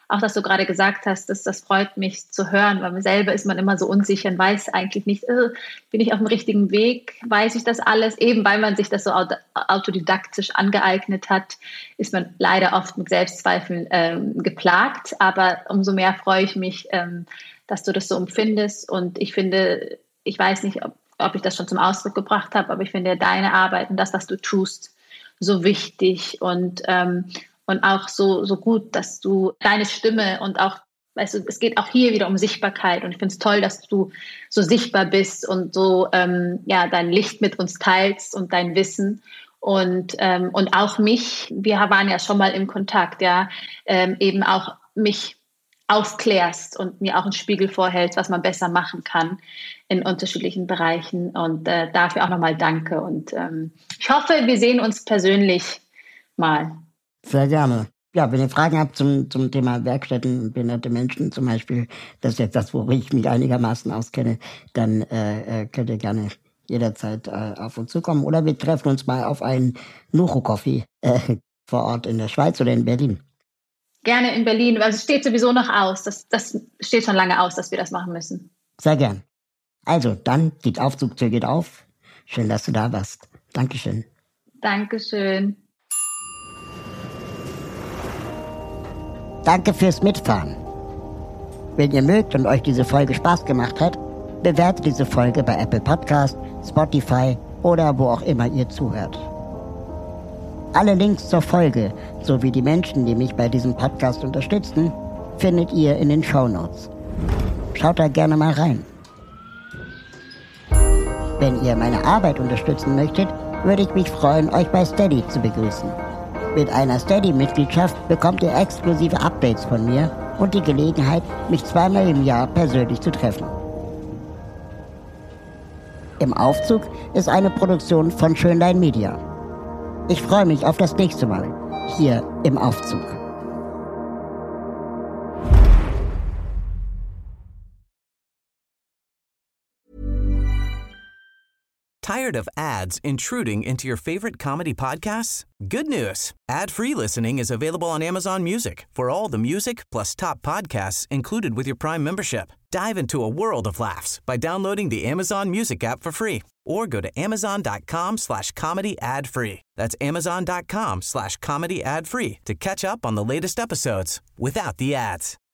auch, dass du gerade gesagt hast, das, das freut mich zu hören, weil selber ist man immer so unsicher und weiß eigentlich nicht, äh, bin ich auf dem richtigen Weg, weiß ich das alles? Eben weil man sich das so autodidaktisch angeeignet hat, ist man leider oft mit Selbstzweifeln ähm, geplagt, aber umso mehr freue ich mich, ähm, dass du das so empfindest und ich finde, ich weiß nicht, ob, ob ich das schon zum Ausdruck gebracht habe, aber ich finde deine Arbeit und das, was du tust, so wichtig und ähm, und auch so, so gut, dass du deine Stimme und auch, weißt du, es geht auch hier wieder um Sichtbarkeit und ich finde es toll, dass du so sichtbar bist und so, ähm, ja, dein Licht mit uns teilst und dein Wissen und, ähm, und auch mich, wir waren ja schon mal im Kontakt, ja, ähm, eben auch mich aufklärst und mir auch einen Spiegel vorhältst, was man besser machen kann in unterschiedlichen Bereichen und äh, dafür auch nochmal danke und ähm, ich hoffe, wir sehen uns persönlich mal. Sehr gerne. Ja, wenn ihr Fragen habt zum, zum Thema Werkstätten und behinderte Menschen zum Beispiel, das ist jetzt das, wo ich mich einigermaßen auskenne, dann äh, könnt ihr gerne jederzeit äh, auf uns zukommen. Oder wir treffen uns mal auf einen Nuro-Coffee äh, vor Ort in der Schweiz oder in Berlin. Gerne in Berlin. Also es steht sowieso noch aus. Das, das steht schon lange aus, dass wir das machen müssen. Sehr gern. Also, dann, die Aufzugtür geht auf. Schön, dass du da warst. Dankeschön. Dankeschön. Danke fürs Mitfahren. Wenn ihr mögt und euch diese Folge Spaß gemacht hat, bewertet diese Folge bei Apple Podcast, Spotify oder wo auch immer ihr zuhört. Alle Links zur Folge sowie die Menschen, die mich bei diesem Podcast unterstützen, findet ihr in den Shownotes. Schaut da gerne mal rein. Wenn ihr meine Arbeit unterstützen möchtet, würde ich mich freuen, euch bei Steady zu begrüßen. Mit einer Steady-Mitgliedschaft bekommt ihr exklusive Updates von mir und die Gelegenheit, mich zweimal im Jahr persönlich zu treffen. Im Aufzug ist eine Produktion von Schönlein Media. Ich freue mich auf das nächste Mal hier im Aufzug. Tired of ads intruding into your favorite comedy podcasts? Good news. Ad-free listening is available on Amazon Music for all the music plus top podcasts included with your Prime membership. Dive into a world of laughs by downloading the Amazon Music app for free or go to amazon.com slash comedy ad free. That's amazon.com slash comedy ad free to catch up on the latest episodes without the ads.